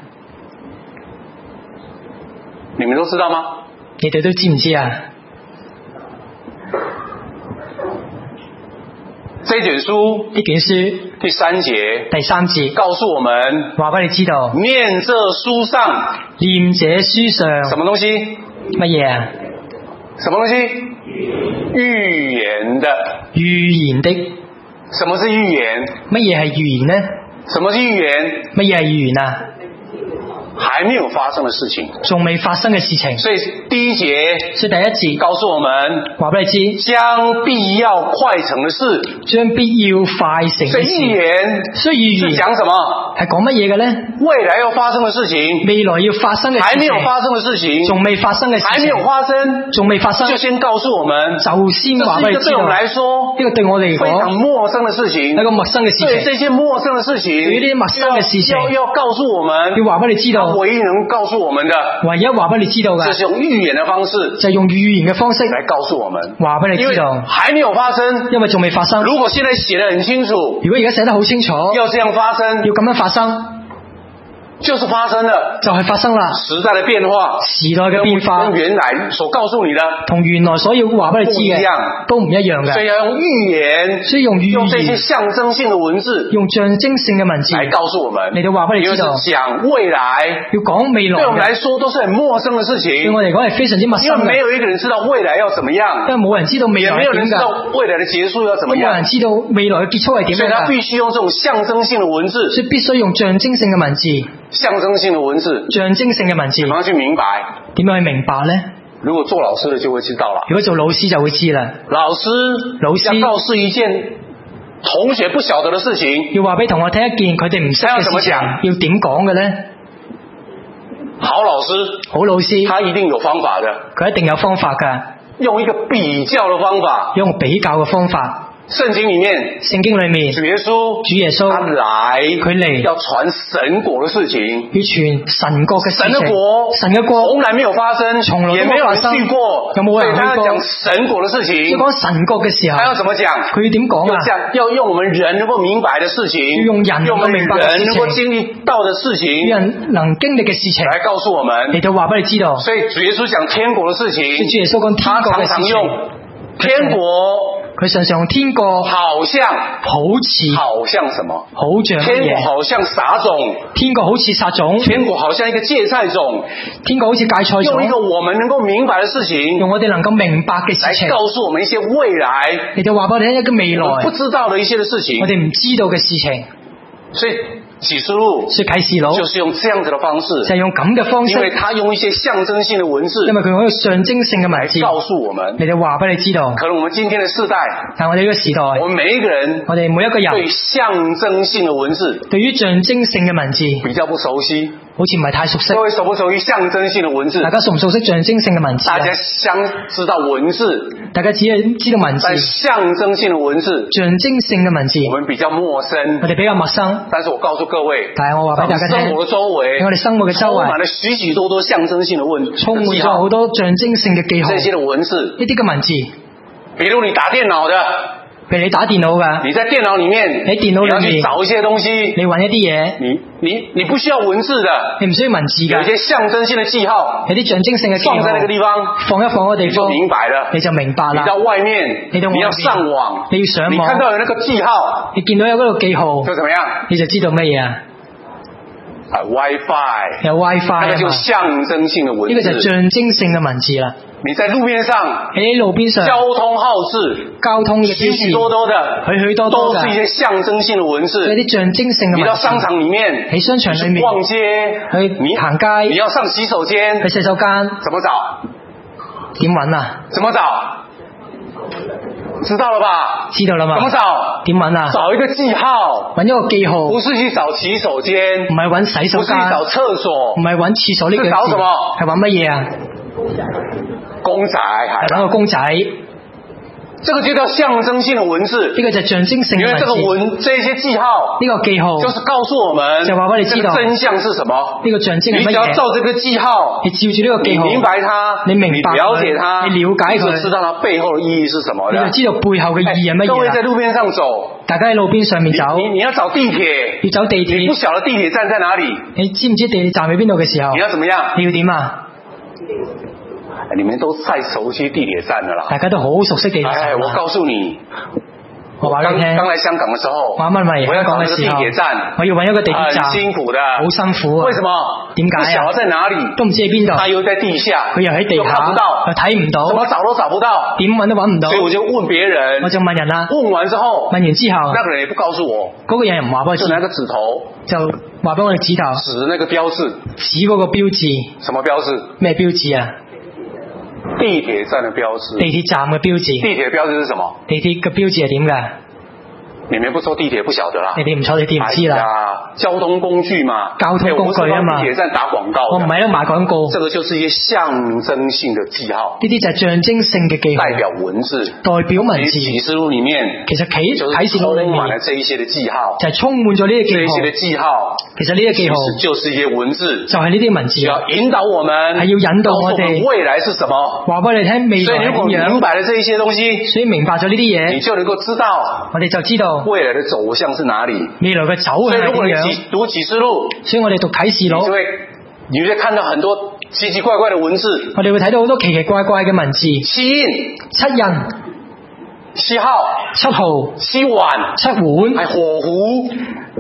你們都知道嗎？ 你哋都知唔知啊？ 這卷書呢卷書第三節第三節告訴我們， 話俾你知道， 念這書上念這書上什麼東西？ 乜嘢啊？ 什麼東西？預言的。 預言的。 什麼是預言？ 乜嘢係預言呢？ 什麼是預言？ 乜嘢係預言啊？ 還沒有發生的事情， 仲未發生嘅事情。 所以第一節， 所以第一節告訴我們， 話俾你知， 將必要快成的事， 將必要快成嘅所以預事。 言所以預言是講什麼？ 係講乜嘢嘅咧？ 未來要發生的事情， 未來要發生嘅還事情， 沒有發生的事情， 仲未發生嘅事情， 還沒有發生， 仲未發生， 就先告訴我們， 就先話俾你知道。 這是一個對我們來說， 呢個對我哋嚟非常講陌生的事情， 係一個陌生嘅事對情。 這些陌生的事情， 對於呢啲陌生嘅事情， 要要告訴我們， 要話俾你知道， 唯一能告訴我們的， 唯一話俾你知道嘅， 就是用預言的方式， 就係用預言嘅方式來告訴我們， 話俾你知道， 還沒有發生， 因為仲未發生。 如果現在寫得很清楚， 如果而家寫得好清楚， 要這樣發生， 要咁樣發生， 就是發生了， 就係發生啦。 時代的變化， 時代嘅變化跟原來所告訴你的同原來所要話俾你知嘅都唔一樣嘅， 所以要用預言， 所以用預用這些言， 象徵性的文字， 用象徵性嘅文字來告訴我們， 嚟到話俾你因為是知道， 講未來， 要講未來對我們來嘅， 說都是很陌生的事情， 對我嚟講係非常之陌因生嘅， 為沒有一個人知道未來要怎麼樣， 因為冇人知道未也來係點沒有人知道㗎， 未來的結束要怎麼都冇人樣， 知道未來嘅結束係點所以他樣㗎， 必須用這種象徵性的文字， 所以必須用象徵性嘅文字， 象徵性的文字， 象徵性嘅文字， 怎麼樣去明白？ 點樣去明白呢？ 如果做老師的就會知道了。 如果做老師就會知啦， 老師老師要告訴一件同學不曉得的事情， 要話俾同學聽一件佢哋唔識嘅事情，要點講嘅呢？ 好老師， 好老師， 他一定有方法的， 佢一定有方法㗎， 用一個比較的方法， 用比較嘅方法。 聖經裡面， 聖經裏面， 主耶穌， 主耶穌他來， 佢嚟要傳神國的事情， 要傳神國嘅事情， 神的國， 神嘅國從來沒有發生， 從來都也沒有人冇發生去過， 有冇人去過所以他要講神國的事情， 要講神國嘅時候， 他要怎麼講？ 佢要點講啊？ 要講，要用我們人能夠明白的事情， 要用人能夠明白嘅事情， 用我們人能夠經歷到的事情， 有人能經歷嘅事情來告訴我們， 嚟到話俾你知道。 所以主耶穌講天國的事情， 主耶穌講天國嘅事情， 他常常用天國， 佢常常用天國， 好像， 好似， 好像什麼？ 好像乜天國嘢？ 好像撒種， 天國好似撒種， 天國好像一個芥菜種， 天國好似芥菜種， 用一個我們能夠明白的事情， 用我哋能夠明白嘅事情， 來告訴我們一些未來， 嚟到話俾我哋聽一個未來， 我們不知道的一些的事情， 我哋唔知道嘅事情。 所以啟示錄， 所以啟示錄就是用這樣子的方式， 就係用咁嘅方式， 因為他用一些象徵性的文字， 因為佢用一個象徵性嘅文字， 告訴我們， 嚟到話俾你知道。 可能我們今天的世代， 但係我哋呢個時代， 我們每一個人， 我哋每一個人對象徵性的文字， 對於象徵性嘅文字比較不熟悉。 好似唔係太熟悉。 各位熟不熟悉象徵性的文字？ 大家熟唔熟悉象徵性嘅文字？ 大家相知道文字， 大家只係知道文字， 但象徵性的文字， 象徵性嘅文字， 我們比較陌生。 我哋比較陌生。 但是我告訴各位， 但係我話俾大家聽， 生活的周圍， 我哋生活嘅周圍充滿了許許多多象徵性的文字， 充滿咗好多象徵性嘅記號。 這些的文字， 呢啲嘅文字， 比如你打電腦的， 譬如你打電腦㗎， 你在電腦裡面， 喺電腦裡面你要去找一些東西， 你揾一啲嘢， 你你你不需要文字的， 你唔需要文字㗎， 有一些象徵性的記號， 有啲象徵性嘅記號放在那個地方， 放一放個地你就方， 明白了， 你就明白啦。 你到外面， 你到外面你要上網， 你要上網， 你看到有那個記號， 你見到有嗰個記號， 就怎麼樣？ 你就知道乜嘢啊？ 啊 ，WiFi， 有 WiFi 啊嘛， 那個就象徵性的文字， 呢個就象徵性嘅文字啦。 你在路面上， 喺路邊上， 交通號誌， 交通嘅標許許誌， 多多的， 許許多多都是一嘅， 些象徵性的文字。 有啲象徵性嘅你到文字。 商場裡面， 喺商場裏面逛街， 去你行街， 你要上洗手間， 去洗手間， 怎麼找？ 點揾啊？ 怎麼找？知道了吧？ 知道啦嘛？ 怎麼找？ 點揾啊？ 找一個記號， 揾一個記號， 不是去找洗手間， 唔係揾洗手間， 不是去找廁所， 唔係揾廁所呢個字， 是找什麼？ 係揾乜嘢啊？ 公仔， 係揾個公仔， 這個就叫象徵性的文字。 呢個就係象徵性因為這個嘅文字。 文這些記號， 呢個記號就是告訴我們， 就話俾你知道這個真相是什麼。 呢個象徵係你只乜嘢？ 要照這個記號， 你照住呢個記號， 你明白它， 你明白你了解它， 你了解佢， 你就知道它背後的意義是什麼的。 你就知道背後嘅意義係乜各位在嘢啦。 路邊上走， 大家喺路邊上面走， 你你你要找地鐵， 要走地你不鐵， 曉得地鐵站在哪裡， 你知唔知地鐵站喺邊度嘅時候你，要怎麼樣？ 你要點啊？ 你們都太熟悉地鐵站了啦。 大家都好熟悉地鐵哎， 站啦。 我告訴你， 我話俾你聽， 剛來香港嘅時候， 我啱啱嚟我要香港嘅時候， 地鐵站， 我要揾一個地鐵站， 很辛苦的， 好辛苦啊！ 為什麼？ 點解啊？ 不曉得在哪裡， 都唔知喺邊度。 他又在地下， 佢又喺地下， 又看不到， 又睇唔到， 怎麼找都找不到， 點揾都揾唔到。 所以我就問別人， 我就問人啦。 問完之後， 問完之後， 那個人也不告訴我， 嗰、那個人又唔話俾我知， 就拿個指頭， 就話俾我哋指頭， 指那個標誌， 指嗰個標誌。 什麼標誌？ 咩標誌啊？ 地鐵站嘅標誌。 地鐵站嘅標誌。 地鐵嘅標誌是什麼？ 地鐵嘅標誌係點㗎？ 你們不坐地鐵不曉得啦， 你哋唔坐地鐵唔知啦。 哎呀，交通工具嘛， 交通工具啊嘛。 地鐵站打廣告， 我唔係喺度賣廣告。 這個就是一些象徵性的記號。 呢啲就係象徵性嘅記號。 代表文字。 代表文字。 啟示錄裡面， 其實啟啟示錄裡面充滿了這一些的記號， 就係、是、充滿咗呢啲記號。 這一些的記號， 其實呢啲記號就是一些文字， 就係呢啲文字。 要引導我們， 係要引導我哋。 未來是什麼？ 話俾你聽未來係點樣。所以如果明白了這一些東西， 所以明白咗呢啲嘢， 你就能夠知道， 我哋就知道未來的走向是哪裡， 未來嘅走向係點樣。 讀啟示錄， 所以我哋讀啟示錄， 你就會，你會看到很多奇奇怪怪的文字。 我哋會睇到好多奇奇怪怪嘅文字。 七印， 七印， 七號， 七號， 七碗， 七碗， 係火壺，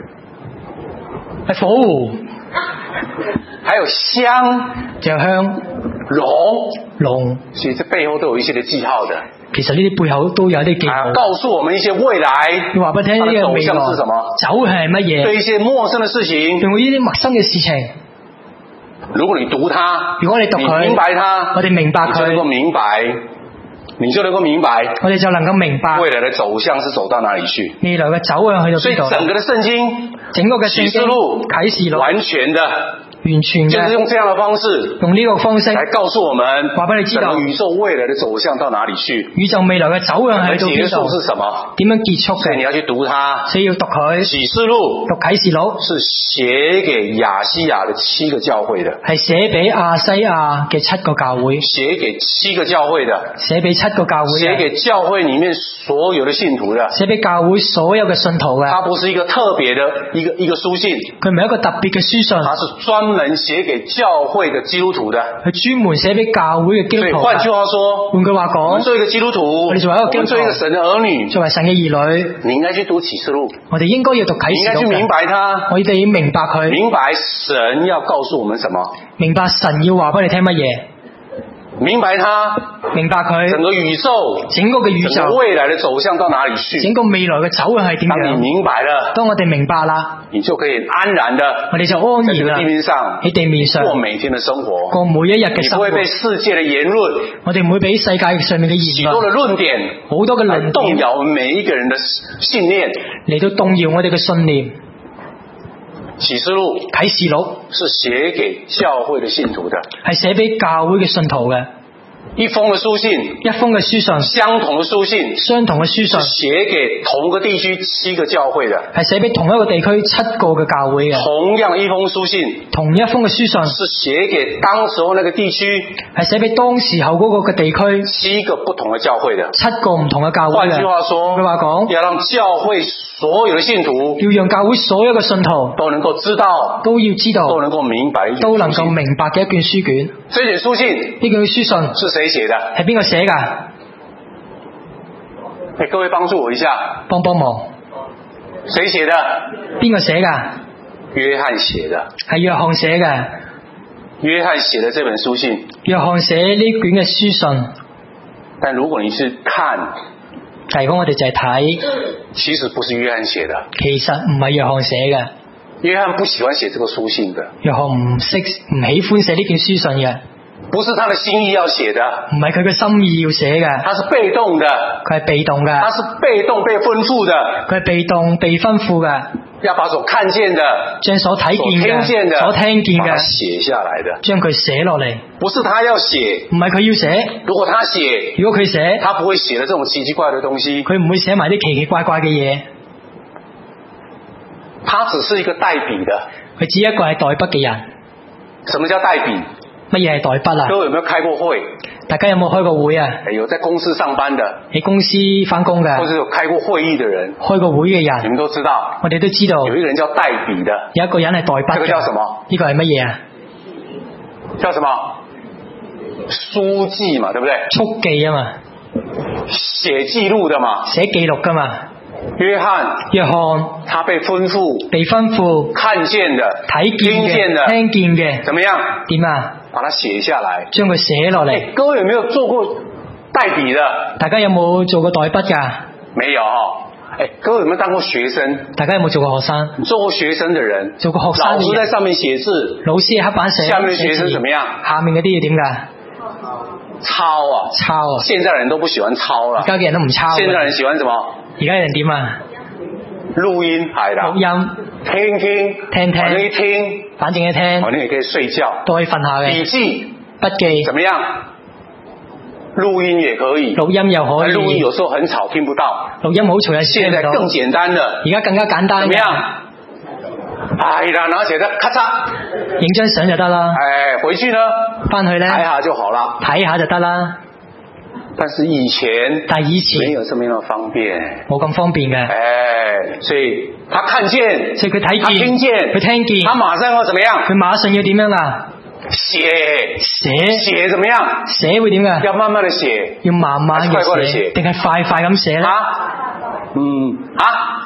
係火壺， 還有香， 就香， 龍， 龍。 其實這背後都有一些的記號的。 其實呢啲背後都有啲記號， 啊，告訴我們一些未來。 你話俾我聽呢個未來走向是什麼？ 走向係乜嘢？ 對一些陌生的事情， 對我呢啲陌生嘅事情， 如果你讀它， 如果你讀佢， 你明白它， 我哋明白佢， 你就能夠明白，你就能夠明白， 我哋就能夠明白未來的走向是走到哪裡去。 未來嘅走向去到邊度？ 所以整個的聖經， 整個嘅聖經啟示錄， 啟示錄， 完全的。 完全就是用這樣的方式， 用呢個方式來告訴我們， 話俾你知道宇宙未來的走向到哪裡去。 宇宙未來嘅走向喺度邊度？ 結束是什麼？ 點樣結束嘅？ 所以你要去讀它。 所以要讀佢。 啟示錄， 讀啟示錄是寫給亞西亞的七個教會的， 係寫俾亞西亞嘅七個教會， 寫給七個教會的， 寫俾七個教會， 寫給教會裡面所有的信徒的， 寫俾教會所有嘅信徒嘅。 它不是一個特別的一個一個書信， 佢唔係一個特別嘅書信， 它是專門寫給教會的基督徒的， 佢專門寫俾教會嘅基督徒。 換句話說， 換句話講， 我們做一個基督徒， 我哋作為一個基督徒， 做一個神的兒女， 作為神嘅兒女， 你應該去讀啟示錄。 我哋應該要讀啟示錄， 你應該去明白它， 我哋要明白佢， 明白神要告訴我們什麼， 明白神要話俾你聽乜嘢。 明白它， 明白佢， 整個宇宙， 整個嘅宇宙， 整個未來的走向到哪裡去？ 整個未來嘅走向係點樣？ 當你明白了， 當我哋明白啦， 你就可以安然的， 我哋就安然啦， 喺地面上， 喺地面上過每天的生活， 過每一日嘅生活。 你不會被世界的言論， 我哋唔會俾世界上面嘅言論， 許多的論點， 好多嘅論點， 動搖每一個人的信念， 嚟到動搖我哋嘅信念。 啟示錄， 啟示錄是寫給教會的信徒的， 係寫俾教會嘅信徒嘅。 一封嘅書信， 一封嘅書信， 相同嘅書信， 相同嘅書信， 寫給同個地區七個教會嘅， 係寫俾同一個地區七個嘅教會嘅。 同樣一封書信， 同一封嘅書信， 是寫給當時候那個地區， 係寫俾當時候嗰個嘅地區七個不同嘅教會嘅， 七個唔同嘅教會嘅。 換句話說， 佢話講， 要讓教會所有嘅信徒， 要讓教會所有嘅信徒都能夠知道， 都要知道， 都能夠明白， 都能夠明白嘅一卷書卷。 這卷書信， 呢卷書信是誰寫的？ 係邊個寫㗎？ 誒，各位幫助我一下， 幫幫忙。 誰寫的？ 邊個寫㗎？ 約翰寫的。 係約翰寫嘅。 約翰寫的這本書信。 約翰寫呢卷嘅書信。 但如果你去看， 但如果我哋就係睇， 其實不是約翰寫的。 其實唔係約翰寫嘅。 約翰不喜歡寫這個書信的。 約翰唔識唔喜歡寫呢卷書信嘅。 不是他的心意要寫的， 唔係佢嘅心意要寫嘅， 他是被動的， 佢係被動嘅， 他是被動被吩咐的， 佢係被動被吩咐嘅， 要把所看見的、 將所睇見嘅、 所聽見的、 所聽見嘅寫下來的， 將佢寫落嚟。 不是他要寫， 唔係佢要寫。 如果他寫， 如果佢寫， 他不會寫的這種奇奇怪的東西， 佢唔會寫埋啲奇奇怪怪嘅嘢。 他只是一個代筆的， 佢只一個係代筆嘅人。 什麼叫代筆？ 乜嘢係代筆啊？ 各位有沒有開過會？ 大家有冇開過會啊？ 有在公司上班的， 喺公司翻工嘅， 或者有開過會議的人， 開過會嘅人， 你們都知道。 我哋都知道有一個人叫代筆的， 有一個人係代筆嘅。 這個叫什麼？ 呢個係乜嘢啊？ 叫什麼？書記嘛，對不對？ 速記啊嘛， 寫記錄的嘛， 寫記錄噶嘛。 約翰， 約翰他被吩咐、 被吩咐看見的、 睇見聽見的、 嘅、聽見嘅， 怎麼樣？ 點啊？ 把它寫下來。 將佢寫落嚟。 哎，各位有沒有做過代筆的？ 大家有冇做過代筆㗎？ 沒有哈。哎，各位有沒有當過學生？ 大家有冇做過學生？ 你做過學生的人， 做過學生嘅人， 老師在上面寫字， 老師喺黑板寫， 下面的學生怎麼樣？ 下面嗰啲要點㗎？ 抄啊， 抄啊！ 現在人都不喜歡抄了， 而家嘅人都唔抄。 現在人喜歡什麼？ 而家人點啊？ 錄音係啦， 錄音， 聽聽， 聽聽， 反正一聽， 反正一聽， 反正也可以睡覺， 都可以瞓下嘅。 筆記， 筆記， 怎麼樣？錄音也可以， 錄音又可以。 錄音有時候很吵，聽不到。 錄音好嘈又聽唔到。 現在更簡單了， 而家更加簡單。 怎麼樣？係啦，拿起來咔嚓， 影張相就得啦。 哎，回去呢？ 翻去咧， 睇下就好啦， 睇下就得啦。 但是以前， 但以前沒有這麼樣方便， 冇咁方便嘅。 哎，所以他看見， 所以佢睇見， 他聽見， 佢聽見， 他馬上要怎麼樣？ 佢馬上要點樣啊？ 寫寫寫怎麼樣？ 寫會點㗎？ 要慢慢地寫， 要慢慢嘅快快地寫， 定係快快咁寫咧？ 啊，嗯啊，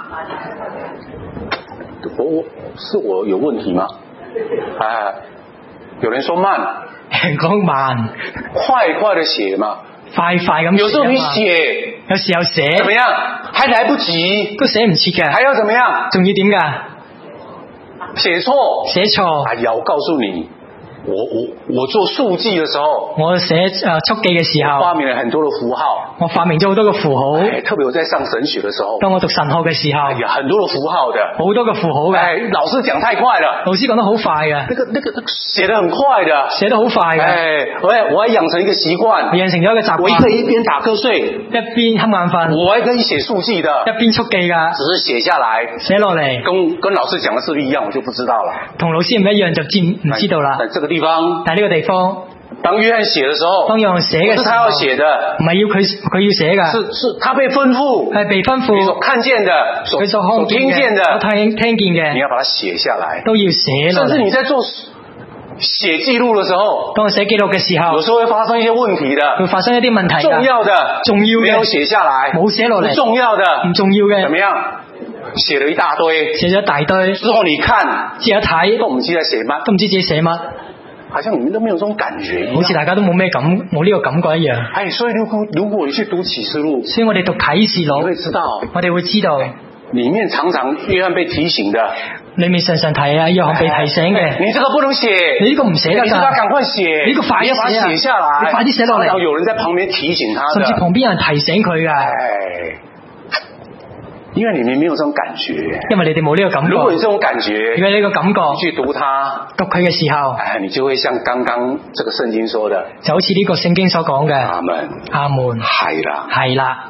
我我是我有問題嗎？哎，有人說慢， 人講慢， 快快地寫嘛， 快快咁寫。 有時候你寫， 有時候寫， 怎麼樣？還來不及， 都寫唔切嘅， 還要怎麼樣？ 仲要點㗎？ 寫錯， 寫錯。 哎呀，我告訴你。我我我做速記的時候， 我寫誒、呃、速記嘅時候， 發明了很多的符號。 我發明咗好多個符號。 哎，特別我在上神學的時候， 當我讀神學嘅時候， 哎呀，很多的符號的， 好多個符號嘅。 哎，老師講太快了， 老師講得好快嘅， 那個那個那個寫得很快的， 寫得好快嘅。 哎，我我還養成一個習慣， 我養成咗一個習慣， 我一可以一邊打瞌睡， 一邊瞌眼瞓， 我還可以寫速記的， 一邊速記㗎， 只是寫下來， 寫落嚟， 跟跟老師講的是不是一樣，我就不知道了。 同老師唔一樣就知唔知道啦。 在這個地方， 但係呢個地方， 當約翰寫的時候， 當約翰寫嘅時候， 不是他要寫的， 唔係要佢佢要寫㗎， 是是他被吩咐， 係被吩咐， 你所看見的， 佢所看見嘅，所聽聽見嘅， 你要把它寫下來， 都要寫落嚟。 甚至你在做寫記錄的時候， 當我寫記錄嘅時候， 有時候會發生一些問題的， 會發生一啲問題的， 重要的， 重要嘅沒有寫下來， 冇寫落嚟， 不重要的， 唔重要嘅， 怎麼樣？寫了一大堆， 寫咗一大堆， 之後你看， 之後一睇， 都唔知在寫乜， 都唔知自己寫乜， 好像你們都沒有這種感覺， 好似大家都冇咩感，冇呢個感覺一樣。 哎，所以如果如果你去讀啟示錄， 所以我哋讀啟示錄， 你會知道， 我哋會知道， 裡面常常約翰被提醒的， 裡面常常提啊，約翰被提醒嘅、 哎，你這個不能寫， 你呢個唔寫得㗎， 你這個要趕快寫， 你呢個快啲寫啊， 你要把它寫下來， 你快啲寫落嚟， 然後有人在旁邊提醒他的， 甚至旁邊有人提醒佢㗎。 哎，因為你們沒有這種感覺， 因為你哋冇呢個感覺。 如果你這種感覺， 如果呢個感覺， 去讀它， 讀佢嘅時候， 哎，你就會像剛剛這個聖經說的， 就好似呢個聖經所講嘅， 阿門， 阿門， 係啦， 係啦。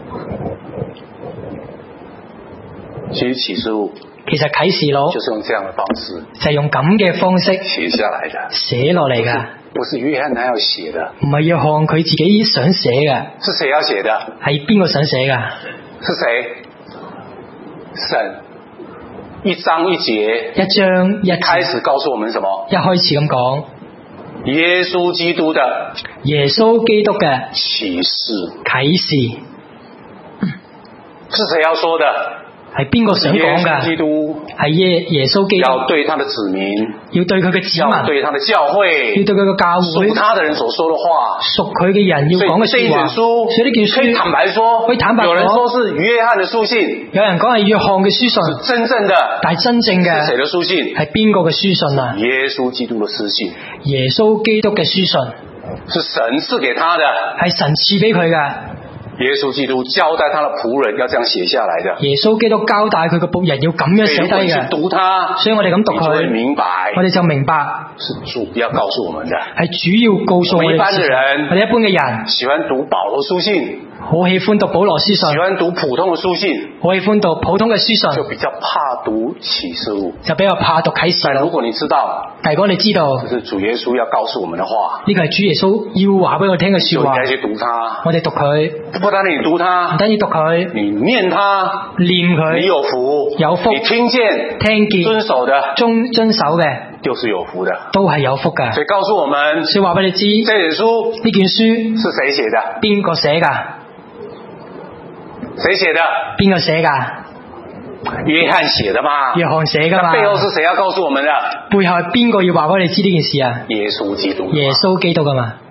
其實啟示錄， 其實啟示錄就是用這樣的方式， 就係用咁嘅方式寫下來的， 寫落嚟㗎。 不是約翰他要寫的， 唔係約翰佢自己想寫嘅， 是誰要寫的？ 係邊個想寫㗎？ 是誰？神一章一節， 一章一開始告訴我們什麼？ 一開始咁講， 耶穌基督的耶穌基督嘅啟示， 啟示是誰要說的？ 係邊個想講耶穌㗎？ 基督係耶耶穌基督要對他的子民， 要對佢嘅子要民， 對他的教會， 要對佢嘅教會， 屬他的人所說的話， 屬佢嘅人要講嘅所以這一說話。 卷書， 所以呢件可以坦書白說， 可以坦白講， 有人說是約翰的書信， 有人講係約翰嘅書信， 真正的， 但係真正是誰嘅的書信？ 係邊個嘅書信啊？ 耶穌基督的書信， 耶穌基督嘅書信是神賜給他的， 係神賜俾佢嘅。 耶穌基督交代他的僕人要這樣寫下來的。 耶穌基督交代佢嘅僕人要咁樣寫低嘅。 讀他， 所以我哋咁讀你就會佢， 明白， 我哋就明白是主要告訴我們的。 係主要告訴我哋我們一般的人， 我哋一般嘅人喜歡讀保羅書信， 好喜歡讀保羅書喜信， 歡讀普通的書信， 好喜歡讀普通嘅書就信， 比較怕讀啟示錄。 就比較怕讀啟示錄。 但如果你知道， 但如果你知道這是主耶穌要告訴我們的話， 呢個係主耶穌要話俾我聽嘅說話， 就應該去讀它。 我哋讀佢， 不單你讀它， 唔單止讀佢， 你念它， 念佢， 你有福， 有福你聽見、 聽見、 遵守的， 遵遵守嘅， 就是有福的。 都係有福㗎。 所以告訴我們， 所以話俾你知， 這本書呢卷書是誰寫的？ 邊個寫㗎？ 誰寫的？ 邊個寫㗎？ 約翰寫的嘛。 約翰寫㗎嘛。 背後是誰要告訴我們的？ 背後係邊個要話俾我哋知呢件事啊？ 耶穌基督。 耶穌基督㗎嘛。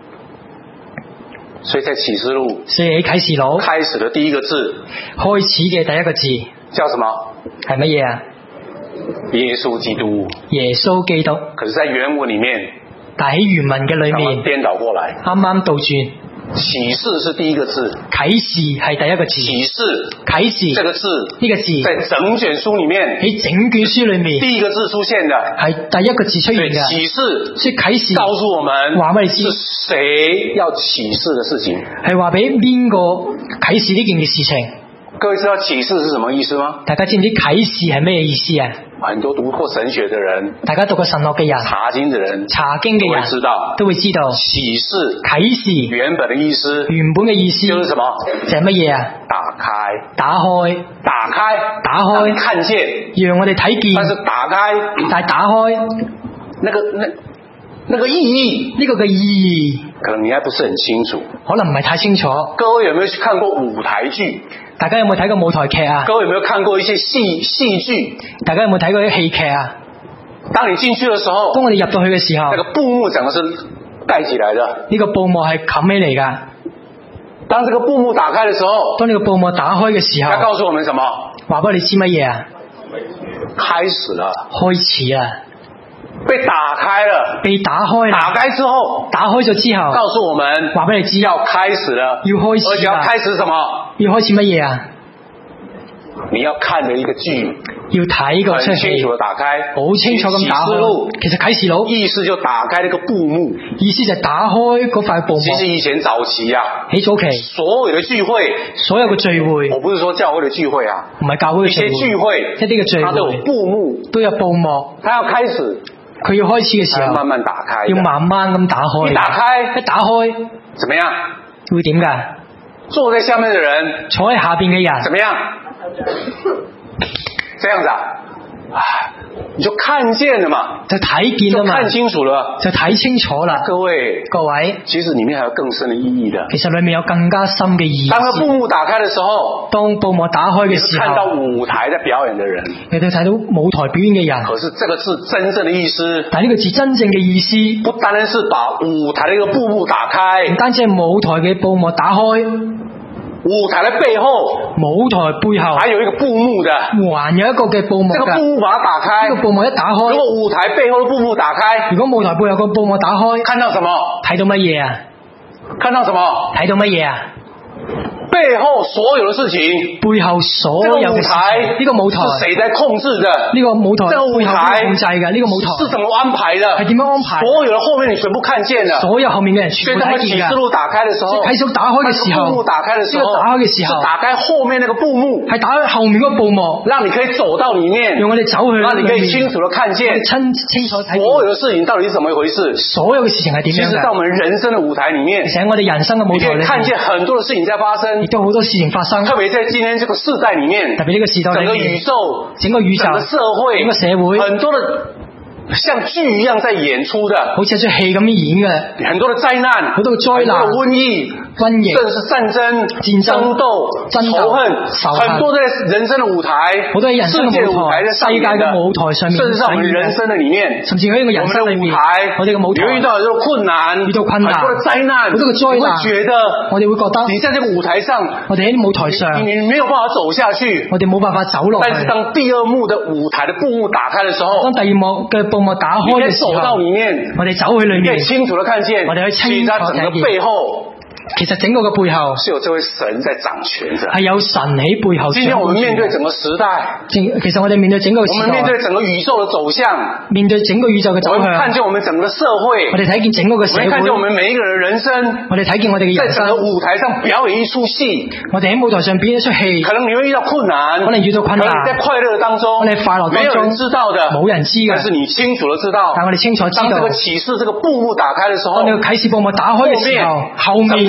所以在啟示錄， 所以喺啟示錄開始的第一個字， 開始嘅第一個字叫什麼？ 係乜嘢啊？ 耶穌基督。 耶穌基督。 可是在原文裡面， 但喺原文嘅裡面顛倒過來， 啱啱倒轉。 啟示是第一個字， 啟示係第一個字。 啟示， 啟示這個字， 呢個字在整卷書裡面， 喺整卷書裡面第一個字出現的， 係第一個字出現嘅。 啟示， 所以啟示告訴我們， 話俾你知是誰要啟示的事情， 係話俾邊個啟示呢件嘅事情。 各位知道啟示是什麼意思嗎？ 大家知唔知啟示係咩意思啊？ 很多讀過神學的人， 大家讀過神學嘅人， 查經的人， 查經嘅人都會知道， 都會知道啟示， 啟示原本的意思， 原本嘅意思就是什麼？ 就係乜嘢啊？ 打開， 打開， 打開， 打開， 看見， 讓我哋睇見。 但是打開， 但係打開， 那個那那個意義， 呢個嘅意義， 可能你還不是很清楚， 可能唔係太清楚。 各位有沒有去看過舞台劇？ 大家有冇睇過舞台劇啊？ 各位有沒有看過一些戲戲劇？ 大家有冇睇過啲戲劇啊？ 當你進去的時候， 當我哋入到去嘅時候， 那個布幕整個是蓋起來的。 呢個布幕係冚起嚟噶。 當這個布幕打開的時候， 當呢個布幕打開嘅時候， 它告訴我們什麼？ 話俾你知乜嘢啊？ 開始了， 開始啦， 被打開了， 被打開啦。 打開之後， 打開咗之後， 告訴我們， 話俾你知要開始了， 要開始啦。 而且要開始什麼？ 要開始乜嘢啊？ 你要看的一個劇， 要睇個出戲， 很清楚的打開， 好清楚咁打開。其實啟示錄意思就打開那個布幕， 意思就係打開嗰塊布幕。 其實以前早期啊， 喺早期所有的聚會， 所有嘅聚會， 我不是說教會的聚會啊， 唔係教會嘅聚會， 一些聚會， 一啲嘅聚會， 它都有布幕， 都有布幕， 它要開始， 佢要開始嘅時候， 慢慢打開， 要慢慢咁打開。 一打開， 一打開， 怎麼樣？ 會點㗎？ 坐在下面的人， 坐喺下邊嘅人， 怎麼樣？這樣子啊，你就看見了嘛， 就睇見啦嘛， 就看清楚了， 就睇清楚啦。 各位， 各位， 其實裡面還有更深的意義的。 其實裡面有更加深嘅意義。 當個布幕打開的時候， 當布幕打開嘅時候， 看到舞台在表演的人， 你哋睇到舞台表演嘅人。 可是這個字真正的意思， 但呢個字真正嘅意思， 不單單是把舞台的一個布幕打開， 唔單止係舞台嘅布幕打開。 舞台的背後， 舞台背後還有一個布幕的， 還有一個嘅布幕。 這個布幕把它打開， 呢個布幕一打開， 如果舞台背後的布幕打開， 如果舞台背後個布幕打開， 看到什麼？ 睇到乜嘢啊？ 看到什麼？ 睇到乜嘢啊？ 背後所有的事情， 背後所有嘅事情，呢個舞台是誰在控制的？ 呢個舞台這個舞台控制嘅呢個舞台是怎麼安排的？ 係點樣安排？ 所有的後面你全部看見了， 所有後面嘅人全部睇見㗎。 啟示錄打開的時候， 啟示錄打開嘅時候， 布幕打開的時候， 打開嘅時候， 是打開後面那個布幕， 係打開後面嗰個布幕， 讓你可以走到裡面， 讓我哋走去， 讓你可以清楚地看見， 清清楚睇所有的事情到底是怎麼一回事。 所有嘅事情係點樣嘅？ 其實在我們人生的舞台裡面， 其實喺我哋人生嘅舞台裏面， 你可以看見很多的事情在發生， 亦都好多事情發生。 特別在今天這個世代裡面， 特別呢個時代裡面， 整個宇宙、 整個宇宙、 整個社會、 整個社會， 很多的像劇一樣在演出的， 好似一出戲咁樣演嘅， 很多的災難， 好多嘅災難、 很多的瘟疫、 瘟疫， 甚至是戰爭、 戰爭、 爭鬥、 爭鬥仇恨， 仇恨， 很多在人生的舞台， 好多喺人生嘅舞台、 世界嘅舞台上面， 甚至在我們人生的裡面， 甚至喺一個人生裡面，我哋嘅舞台遇到很多困難， 遇到困難， 很多的災難， 好多嘅災難， 會覺得我哋會覺得， 你在這個舞台上， 我哋喺舞台上， 你你沒有辦法走下去， 我哋冇辦法走落去。 但是當第二幕的舞台的布幕打開的時候， 當第二幕嘅布幕打開嘅時候， 走到裡面， 我哋走去裡面， 你可以清楚地看見， 我哋可以清楚睇見， 整個背後。 其實整個嘅背後是有這位神在掌權的， 係有神喺背後。 今天我們面對整個時代， 其實我哋面對整個時代， 我們面對整個宇宙的走向， 面對整個宇宙嘅走向， 我們看見我們整個社會， 我哋睇見整個嘅社會， 我們看見我們每一個人的人生， 我哋睇見我哋嘅人生， 在整個舞台上表演一出戲， 我哋喺舞台上表演一出戲， 可能你會遇到困難， 可能遇到困難， 可能在快樂當中， 我哋快樂當中， 沒有人知道的， 冇人知嘅， 但是你清楚地知道， 但我哋清楚知道， 當這個啟示這個布幕打開的時候， 當呢個啟示布幕打開嘅時候，後面整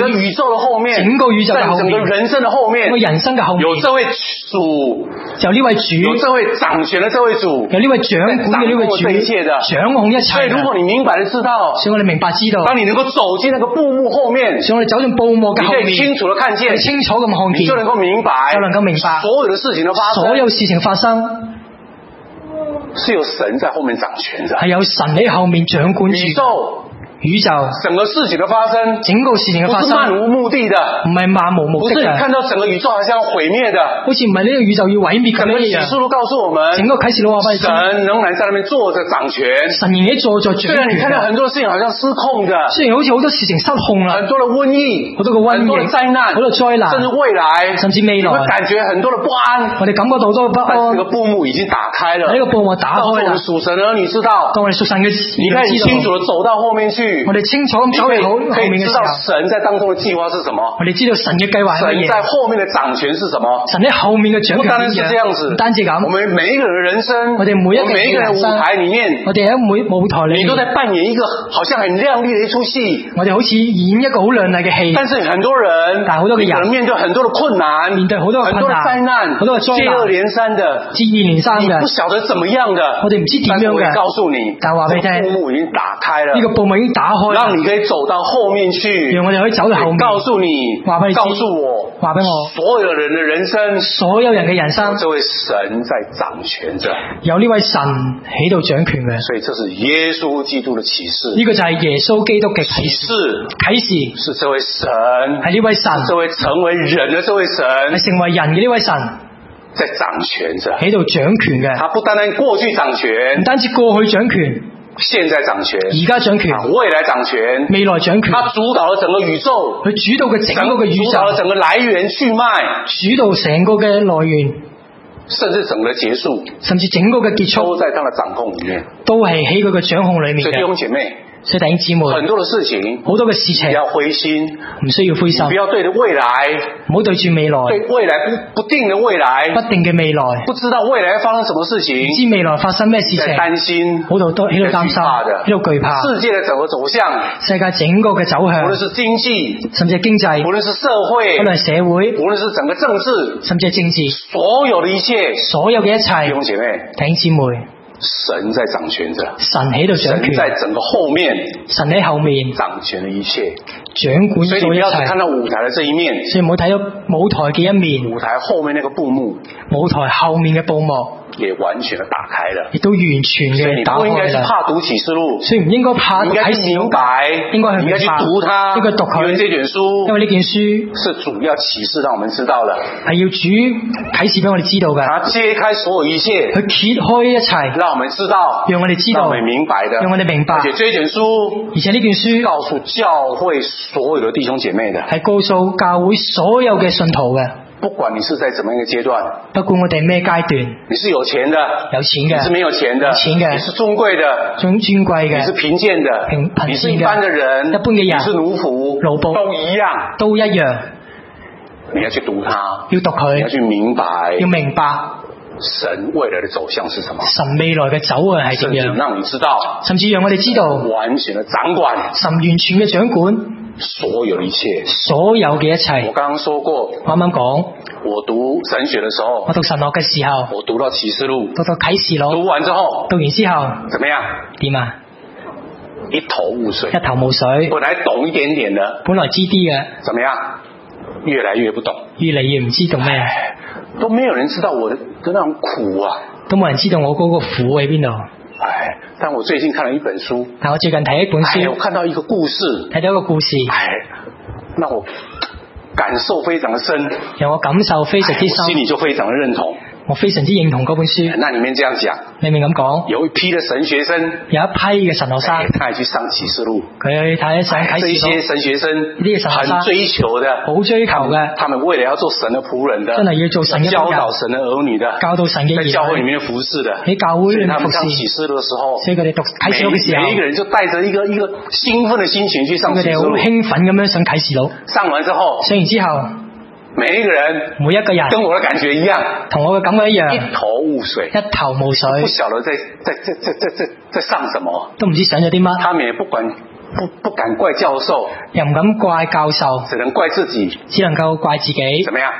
個宇宙的後面， 整個宇宙嘅後面， 在整個人生的後面， 個人生嘅後面， 有這位主， 有呢位主， 有這位掌權的這位主， 有呢位掌管嘅呢位主，掌控一切。 所以如果你明白的知道， 所以我哋明白知道， 當你能夠走進那個布幕後面， 所以我哋走進布幕嘅後面， 你可以清楚的看見， 清楚咁看見， 你就能夠明白， 就能夠明白所有的事情的發生， 所有事情發生是有神在後面掌權的， 係有神喺後面掌管住宇宙。 宇宙整個事情的發生， 整個事情嘅發生， 不是漫無目的的， 唔係漫無目的嘅， 不是你看到整個宇宙好像要毀滅的， 好似唔係呢個宇宙要毀滅咁樣一樣。 啟示錄告訴我們， 整個啟示錄話俾你知， 神仍然在那邊坐着掌權， 神仍然坐着掌權。 雖然你看到很多事情好像失控的， 雖然好似好多事情失控啦， 很多的瘟疫， 好多個瘟疫， 很多的災難， 好多災難， 甚至未來， 甚至未來， 你會感覺很多的不安。 我哋感覺到好多不安。 但這個布幕已經打開了， 呢個布幕打開啦。 當我們屬神兒女知道， 當我哋屬神嘅， 你可以清楚的走到後面去， 我哋清楚咁走去後可以知道面嘅時候， 神在當中的計劃是什麼， 我哋知道神嘅計劃係乜嘢， 神在後面的掌權是什麼， 神喺後面嘅掌權不單單是這樣子， 唔單止咁， 我們每一個人的人生， 我哋每一個人每一個人的舞台裡面， 我哋喺每舞台裡面， 你都在扮演一個好像很亮麗的一出戲， 我哋好似演一個好亮麗嘅戲， 但是很多人， 但好多嘅人可能面對很多的困難， 面對好多嘅困難， 很多的災難， 好多嘅災難， 接二連三的， 接二連三嘅， 你不曉得怎麼樣的， 我哋唔知點樣嘅， 但是我告訴你， 但話俾你聽， 這個布幕已經打開了， 呢個布幕已經打開， 讓你可以走到後面去， 讓我哋可以走到後面， 告訴你， 話俾你知， 告訴我， 話俾我， 所有人的人生， 所有人嘅人生， 這位神在掌權着， 有呢位神喺度掌權嘅， 所以這是耶穌基督的啟示， 呢個就係耶穌基督嘅啟示，啟示是這位神， 係呢位神， 這位成為人的這位神， 係成為人嘅呢位神， 在掌權着， 喺度掌權嘅， 他不單單過去掌權， 唔單止過去掌權， 現在掌權， 而家掌權， 未來掌權， 未來掌權， 他主導了整個宇宙， 佢主導嘅整個嘅宇宙， 主導了整個來源去脈， 主導成個嘅來源， 甚至整個結束， 甚至整個嘅結束都在他的掌控裡面， 都係喺佢嘅掌控裡面嘅。 所以弟兄姐妹， 所以弟兄姊妹， 很多的事情， 好多嘅事情， 不要灰心， 唔需要灰心， 不要對着未來， 唔好對住未來， 對未來不不定的未來， 不定嘅未來， 不知道未來發生什麼事情， 唔知未來發生咩事情， 在擔心， 好多都喺度擔心，喺度懼怕， 世界的整個走向， 世界整個嘅走向， 無論是經濟， 甚至係經濟， 無論是社會， 無論係社會， 無論是整個政治， 甚至係政治， 所有的一切， 所有嘅一切， 弟兄姐妹， 弟兄姊妹。 神在掌權着， 神喺度掌權， 神在整個後面， 神喺後面掌權了一切， 掌管所以你不要只咗一切。 看到舞台的這一面， 所以唔好睇到舞台嘅一面， 舞台後面那個布幕， 舞台後面嘅布幕也完全的打開了， 亦都完全所以嘅打你不應該開啦。 是怕讀啟示錄， 所以唔應該怕你應該去明白， 應該去你應該去明白讀它， 應該讀佢， 因為這卷書， 因為呢件書是主要啟示讓我們知道的， 係要主啟示俾我哋知道嘅， 它揭開所有一切， 去揭開一切， 讓我們知道， 讓我哋知道， 讓我們明白的， 讓我哋明白。 而且這卷書， 而且呢卷書告訴教會所有的弟兄姐妹的， 係告訴教會所有嘅信徒嘅。 不管你是在怎麼樣一個階段， 不管我哋咩階段， 你是有錢的， 有錢嘅， 你是沒有錢的， 有錢嘅， 你是尊貴的， 尊尊貴嘅， 你是貧賤的， 貧貧賤嘅， 你是一般的人， 一般嘅人， 你是奴僕， 奴僕都一樣， 都一樣。 你要去讀它， 要讀佢， 你要去明白， 要明白神未來的走向是什麼， 神未來嘅走向係點樣， 甚至讓你知道， 甚至讓我哋知道完全的掌管， 神完全嘅掌管所有的一切， 所有嘅一切。 我剛剛說過， 我啱啱講， 我讀神學的時候， 我讀神學嘅時候， 我讀到啟示錄， 讀到啟示錄， 讀完之後， 讀完之後怎麼樣？ 點啊？ 一頭霧水， 一頭霧水。 本來懂一點點的， 本來知啲嘅， 怎麼樣？越來越不懂， 越嚟越唔知道咩， 都沒有人知道我的的那種苦啊， 都冇人知道我嗰個苦喺邊度。 哎，但我最近看了一本書， 但我最近睇一本書， 哎，我看到一個故事， 睇到一個故事， 哎，那我感受非常的深， 讓我感受非常之深， 我心裡就非常的認同。 我非常之認同嗰本書。 那裡面這樣講， 裡面咁講， 有一批的神學生， 有一批嘅神學生， 哎，他也去上啟示錄， 佢去睇上啟這示錄。 些神學生呢啲神學生很追求的， 好追求嘅， 他們為了要做神的僕人的， 真係要做神嘅教導神的兒女的， 教導神嘅兒女， 在教會裡面服侍的， 喺教會裡面他們服侍。 上啟示錄的時候， 所以佢哋讀啟示錄嘅時候， 每一個人就帶着一個一個興奮的心情去上啟示佢哋好錄， 興奮咁樣上啟示錄。 上完之後， 上完之後， 每一個人每一個人跟我的感覺一樣， 同我嘅感覺一樣， 一頭霧水， 一頭霧水， 不曉得在在在在在在在上什麼， 都唔知想咗啲乜。 他們也不管不不敢怪教授， 又唔敢怪教授， 只能怪自己， 只能夠怪自己。 怎麼樣？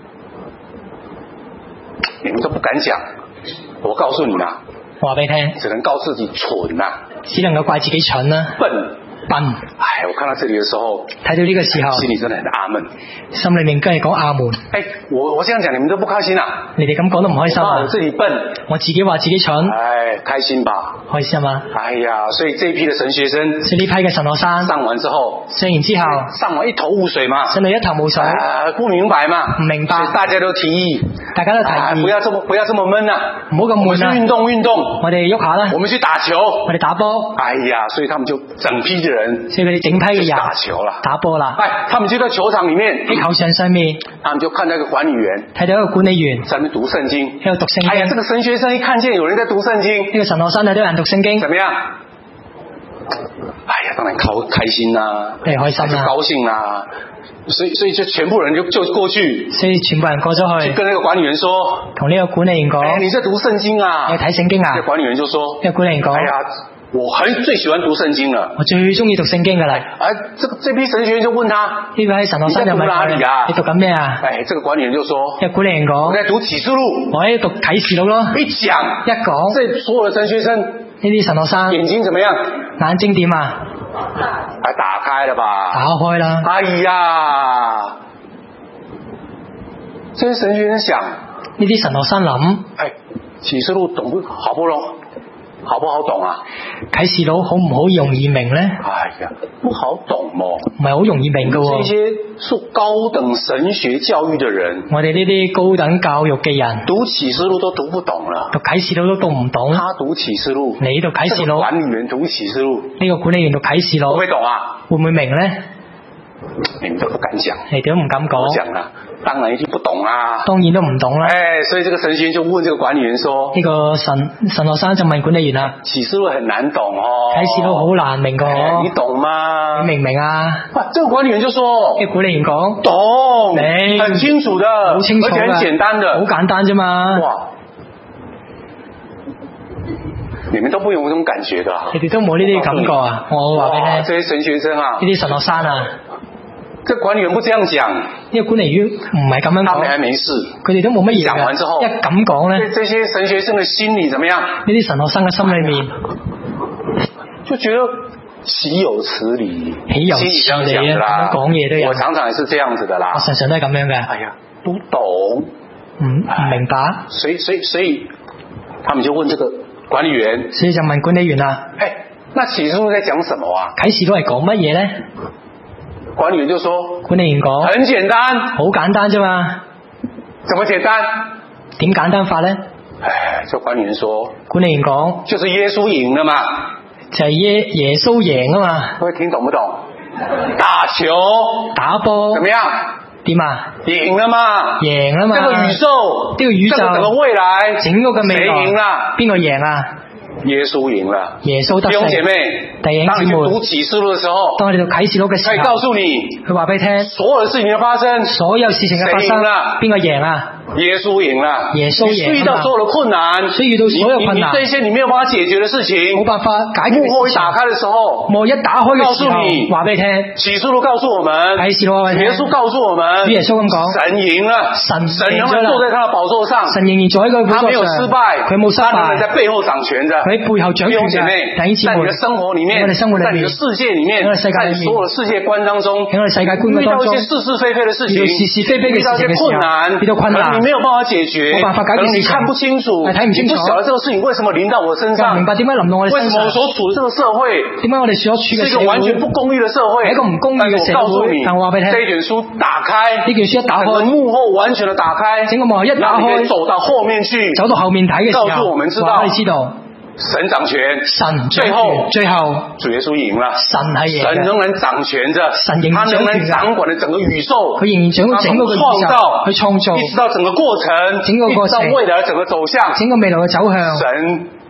你們都不敢講，我告訴你啦， 我話俾你聽， 只能告自己蠢啦， 只能夠怪自己蠢啦， 笨。 笨， 哎，我看到這裡的時候， 睇到呢個時候， 心裡真的很阿悶， 心裏面跟住講阿門。 哎，我我這樣講，你們都不開心啊？ 你哋咁講都唔開心啊？ 我自己笨， 我自己話自己蠢， 哎，開心吧？ 開心啊！ 哎呀，所以這一批的神學生， 所以呢批嘅神學生上完之後， 上完之後， 上完一頭霧水嘛， 上到一頭霧水， 啊，不明白嘛， 唔明白， 所以大家都提議， 大家都提議， 啊，不要這麼不要這麼悶啊， 唔好咁悶啊， 我們去運動運動， 我哋喐下啦， 我們去打球， 我哋打波， 哎呀，所以他們就整批的人， 所以佢哋整批嘅人打球啦， 打波啦， 哎，他們就在球場裡面， 喺球場上面， 他們就看到一個管理員， 睇到一個管理員在那邊讀聖經， 喺度讀聖經， 哎呀，這個神學生一看見有人在讀聖經， 呢個神學生睇到有人讀聖經， 怎麼樣？哎呀，當然開開心啦， 你開心啦， 高興啦，所以所以就全部人就就過去， 所以全部人過咗去， 跟那個管理員說， 同呢個管理員講， 哎，你在讀聖經啊？ 你睇聖經啊？ 那管理員就說， 呢個管理員講， 哎呀，我很最喜歡讀聖經了， 我最中意讀聖經噶啦。 哎，這個這批神學員就問他， 呢位神學生就問佢，你讀緊咩啊？ 哎，這個管理員就說， 呢個管理員講， 我在讀啟示錄， 我喺度讀啟示錄咯。 一講一講， 這所有的神學生， 呢啲神學生眼睛怎麼樣？ 眼睛點啊？ 哎，打開了吧？ 打開啦！ 哎呀，這些神學生想， 呢啲神學生諗， 哎，啟示錄懂不好不容好不好懂啊？ 啟示錄好唔好容易明呢？ 哎呀，不好懂喎， 唔係好容易明噶喎。 這些受高等神學教育的人， 我哋呢啲高等教育嘅人， 讀啟示錄都讀不懂了， 讀啟示錄都讀唔懂。 他讀啟示錄， 你讀啟示錄， 這個管理員讀啟示錄， 呢個管理員讀啟示錄， 會唔會懂啊？ 會唔會明呢？ 你們都不敢講， 你哋都唔敢講。 講啦，當然一定不懂啦， 當然都唔懂啦。 哎，所以這個神學員就問這個管理員說： 呢個神神學生就問管理員啦， 啟示錄很難懂哦， 啟示錄好難明噶， 哎，你懂嗎？ 你明唔明啊？ 哇，這個管理員就說： 呢個管理員講， 懂， 明， 很清楚的， 好清楚， 而且很簡單的， 好簡單啫嘛。 哇！你們都不用這種感覺的， 你哋都冇呢啲感覺啊！我話俾你聽， 這些神學生啊， 呢啲神學生啊， 這管理員不這樣講， 呢個管理員唔係咁樣講， 他們還沒事， 佢哋都冇乜嘢講完之後， 一咁講咧， 這些神學生的心理怎麼樣？ 呢啲神學生嘅心裏面就覺得豈有此理， 豈有此理啊！講嘢都有， 我常常也是這樣子的啦， 我常常都係咁樣嘅。 哎呀，不懂， 唔唔明白， 所以所以所以，他們就問這個管理員， 所以就問管理員啦， 哎，那啟示錄在講什麼啊？ 啟示錄係講乜嘢咧？ 管理員就說， 管理員講， 很簡單， 好簡單啫嘛。 怎麼簡單？ 點簡單法咧？ 哎，這管理員說， 管理員講， 就是耶穌贏了嘛， 就係耶耶穌贏啊嘛。 各位聽懂不懂？打球打波怎麼樣？ 點啊？ 贏了嘛？ 贏啦嘛？ 這個宇宙， 呢個宇宙， 整個未來， 整個嘅未來， 誰贏啦？ 邊個贏啊？ 耶穌贏了。 耶穌得勝。 弟兄姐妹， 弟兄姊妹， 當你讀啟示錄的時候， 當你讀啟示錄嘅時候， 可以告訴你， 佢話俾你聽， 所有的事情嘅發生， 所有事情嘅發生，邊個贏啊？ 耶穌贏了。 耶穌贏。 你遇到所有的困難， 所以遇到所有困難， 你這些你沒有辦法解決的事情， 冇辦法解決。 幕後一打開的時候， 幕一打開嘅時候， 告訴你， 話俾你聽， 啟示錄告訴我們， 啟示錄話俾你聽， 耶穌告訴我們， 耶穌咁講， 神贏了， 神神仍然坐在他的寶座上， 神仍然坐喺佢寶座上， 他沒有失敗， 佢冇失敗， 他在背後掌權着， 佢喺背後掌權。 姐妹，在你的生活裡面，在你的世界裡面，在所有的世界觀當中， 喺我哋世界觀當中， 遇到一些是是非非的事情， 是是非非嘅事情嘅時候， 遇到一些困難， 遇到困難， 你沒有辦法解決， 冇辦法解決， 你看不清楚， 睇唔清楚， 你不曉得這個事情為什麼臨到我身上， 明白點解臨到我哋身上， 為什麼我所處的這個社會， 點解我哋所處嘅社會是一個完全不公義的社會， 係一個唔公義嘅社會。但我話俾你聽， 這卷書打開， 呢卷書一打開， 整個幕後完全的打開， 整個幕後一打開， 走到後面去， 走到後面睇嘅時候， 告訴我們知道， 話你知道。 神掌權， 神最後最後主耶穌贏了， 神係贏嘅， 神仍然掌權着， 神仍然他仍然掌管着整個宇宙， 佢仍然掌管整個嘅宇宙，去創造， 一直到整個過程， 整個過程， 一直到未來整個走向， 整個未來嘅走向， 神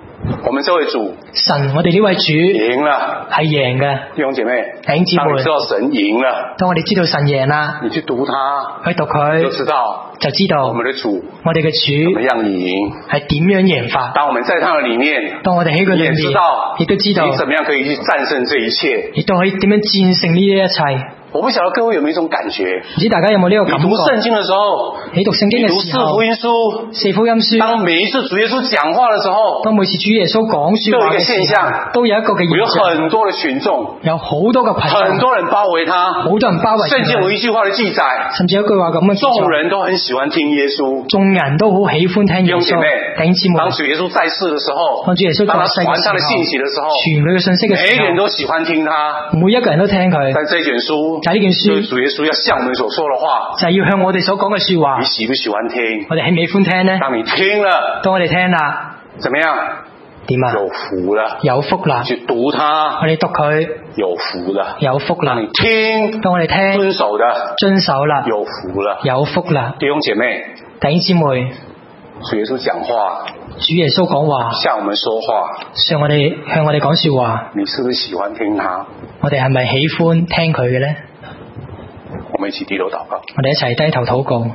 我們這位主神，我哋呢位主贏了， 係贏嘅。 弟兄姐妹， 弟兄姊妹， 當你知道神贏了， 當我哋知道神贏啦， 你去讀它， 去讀佢就知道就知道我們的主我哋嘅主怎麼樣贏， 係點樣贏法。 當我們在他的裡面， 當我哋喺佢你也裏面， 知道亦都知道你怎麼樣可以去戰勝這一切， 亦都可以點樣戰勝呢啲一切。 我不曉得各位有沒有一種感覺， 唔知大家有冇呢個感覺？ 你讀聖經的時候， 你讀聖經嘅你讀四時候， 福音書， 四福音書， 當每一次主耶穌講話的時候， 當每次主耶穌講說話嘅時候，都有一個嘅有現象， 很多的群眾， 有好多嘅群眾， 很多人包圍他， 好多人包圍聖經有佢， 一句話的記載， 甚至有一句話咁嘅記載， 眾人都很喜歡聽耶穌。 眾人都好喜歡聽耶穌。 弟兄姐妹， 弟兄姊妹， 當主耶穌在世的時候， 當主耶穌當他在世傳他的信息嘅時候， 的時候， 傳佢嘅信息嘅每一個人時候， 都喜歡聽他。 每一個人都聽佢。 但這卷書， 但係呢卷書就是主耶穌要向我們所說的話， 就係要向我哋所講嘅說話你，喜不喜歡聽？ 我哋喜唔喜歡聽呢？ 當你聽了， 當我哋聽啦， 怎麼樣？ 點啊？ 有福了。 有福啦！ 去讀它， 我哋讀佢有福了。 有福啦當！你聽， 當我哋聽遵守的， 遵守啦， 有福了。 有福啦！ 弟兄姐妹， 弟兄姊妹， 主耶穌講話， 主耶穌講話， 向我們說話， 向我哋向我哋講說話， 你是不是喜歡聽他？ 我哋係咪喜歡聽佢嘅呢？ 我們一起低頭禱告。 我哋一齊低頭禱告。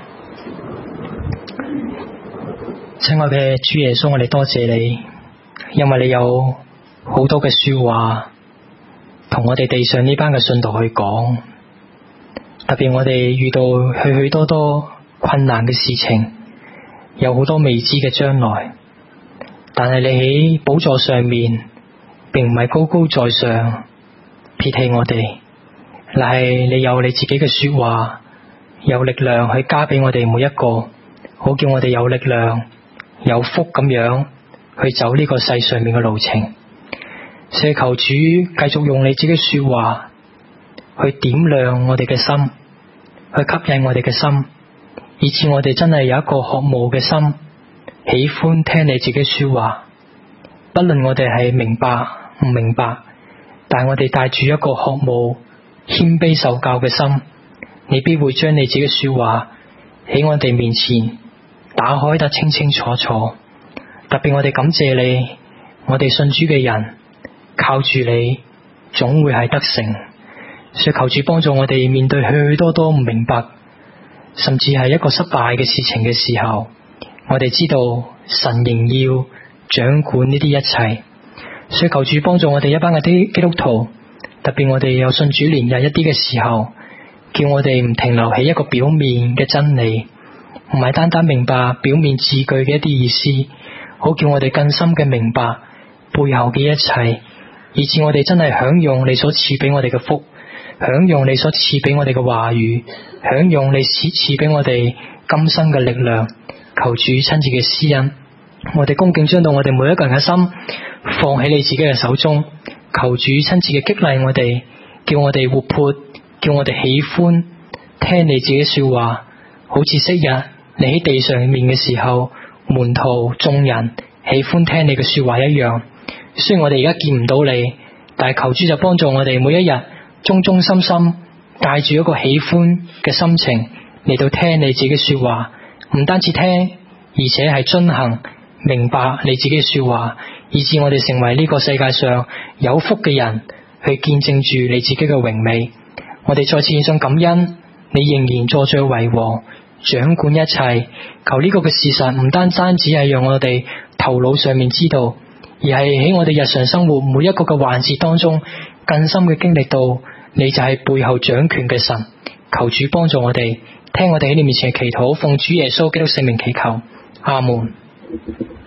親愛嘅主耶穌，我哋多謝你，因為你有好多嘅說話同我哋地上呢班嘅信徒去講，特別我哋遇到許許多多困難嘅事情，有好多未知嘅將來，但係你喺寶座上面，並唔係高高在上撇棄我哋，乃係你有你自己嘅說話，有力量去加俾我哋每一個，好叫我哋有力量有福咁樣去走呢個世上面嘅路程。所以求主繼續用你自己說話去點亮我哋嘅心，去吸引我哋嘅心，以致我哋真係有一個渴慕嘅心，喜歡聽你自己說話。不論我哋係明白唔明白，但我哋帶住一個渴慕謙卑受教嘅心，你必會將你自己說話喺我哋面前打開得清清楚楚。特別我哋感謝你，我哋信主嘅人靠住你總會係得勝。所以求主幫助我哋面對許許多多唔明白，甚至係一個失敗嘅事情嘅時候，我哋知道神仍要掌管呢啲一切。所以求主幫助我哋一班嘅啲基督徒，特別我哋有信主連日一啲嘅時候，叫我哋唔停留喺一個表面嘅真理，唔係單單明白表面字句嘅一啲意思，好叫我哋更深嘅明白背後嘅一切，以致我哋真係享用你所賜俾我哋嘅福，享用你所賜俾我哋嘅話語，享用你賜賜俾我哋今生嘅力量。求主親自嘅施恩，我哋恭敬將到我哋每一個人嘅心放喺你自己嘅手中。求主親自嘅激勵我哋，叫我哋活潑，叫我哋喜歡聽你自己說話，好似昔日你喺地上面嘅時候，門徒眾人喜歡聽你嘅說話一樣。雖然我哋而家見唔到你，但係求主就幫助我哋每一日忠忠心心帶住一個喜歡嘅心情嚟到聽你自己說話，唔單止聽，而且係遵行明白你自己說話，以致我哋成為呢個世界上有福嘅人，去見證住你自己嘅榮美。我哋再次獻上感恩，你仍然坐著為王，掌管一切。求呢個嘅事實唔單單只係讓我哋頭腦上面知道，而係喺我哋日常生活每一個嘅環節當中，更深嘅經歷到你就係背後掌權嘅神。求主幫助我哋，聽我哋喺你面前嘅祈禱，奉主耶穌基督聖名祈求，阿門。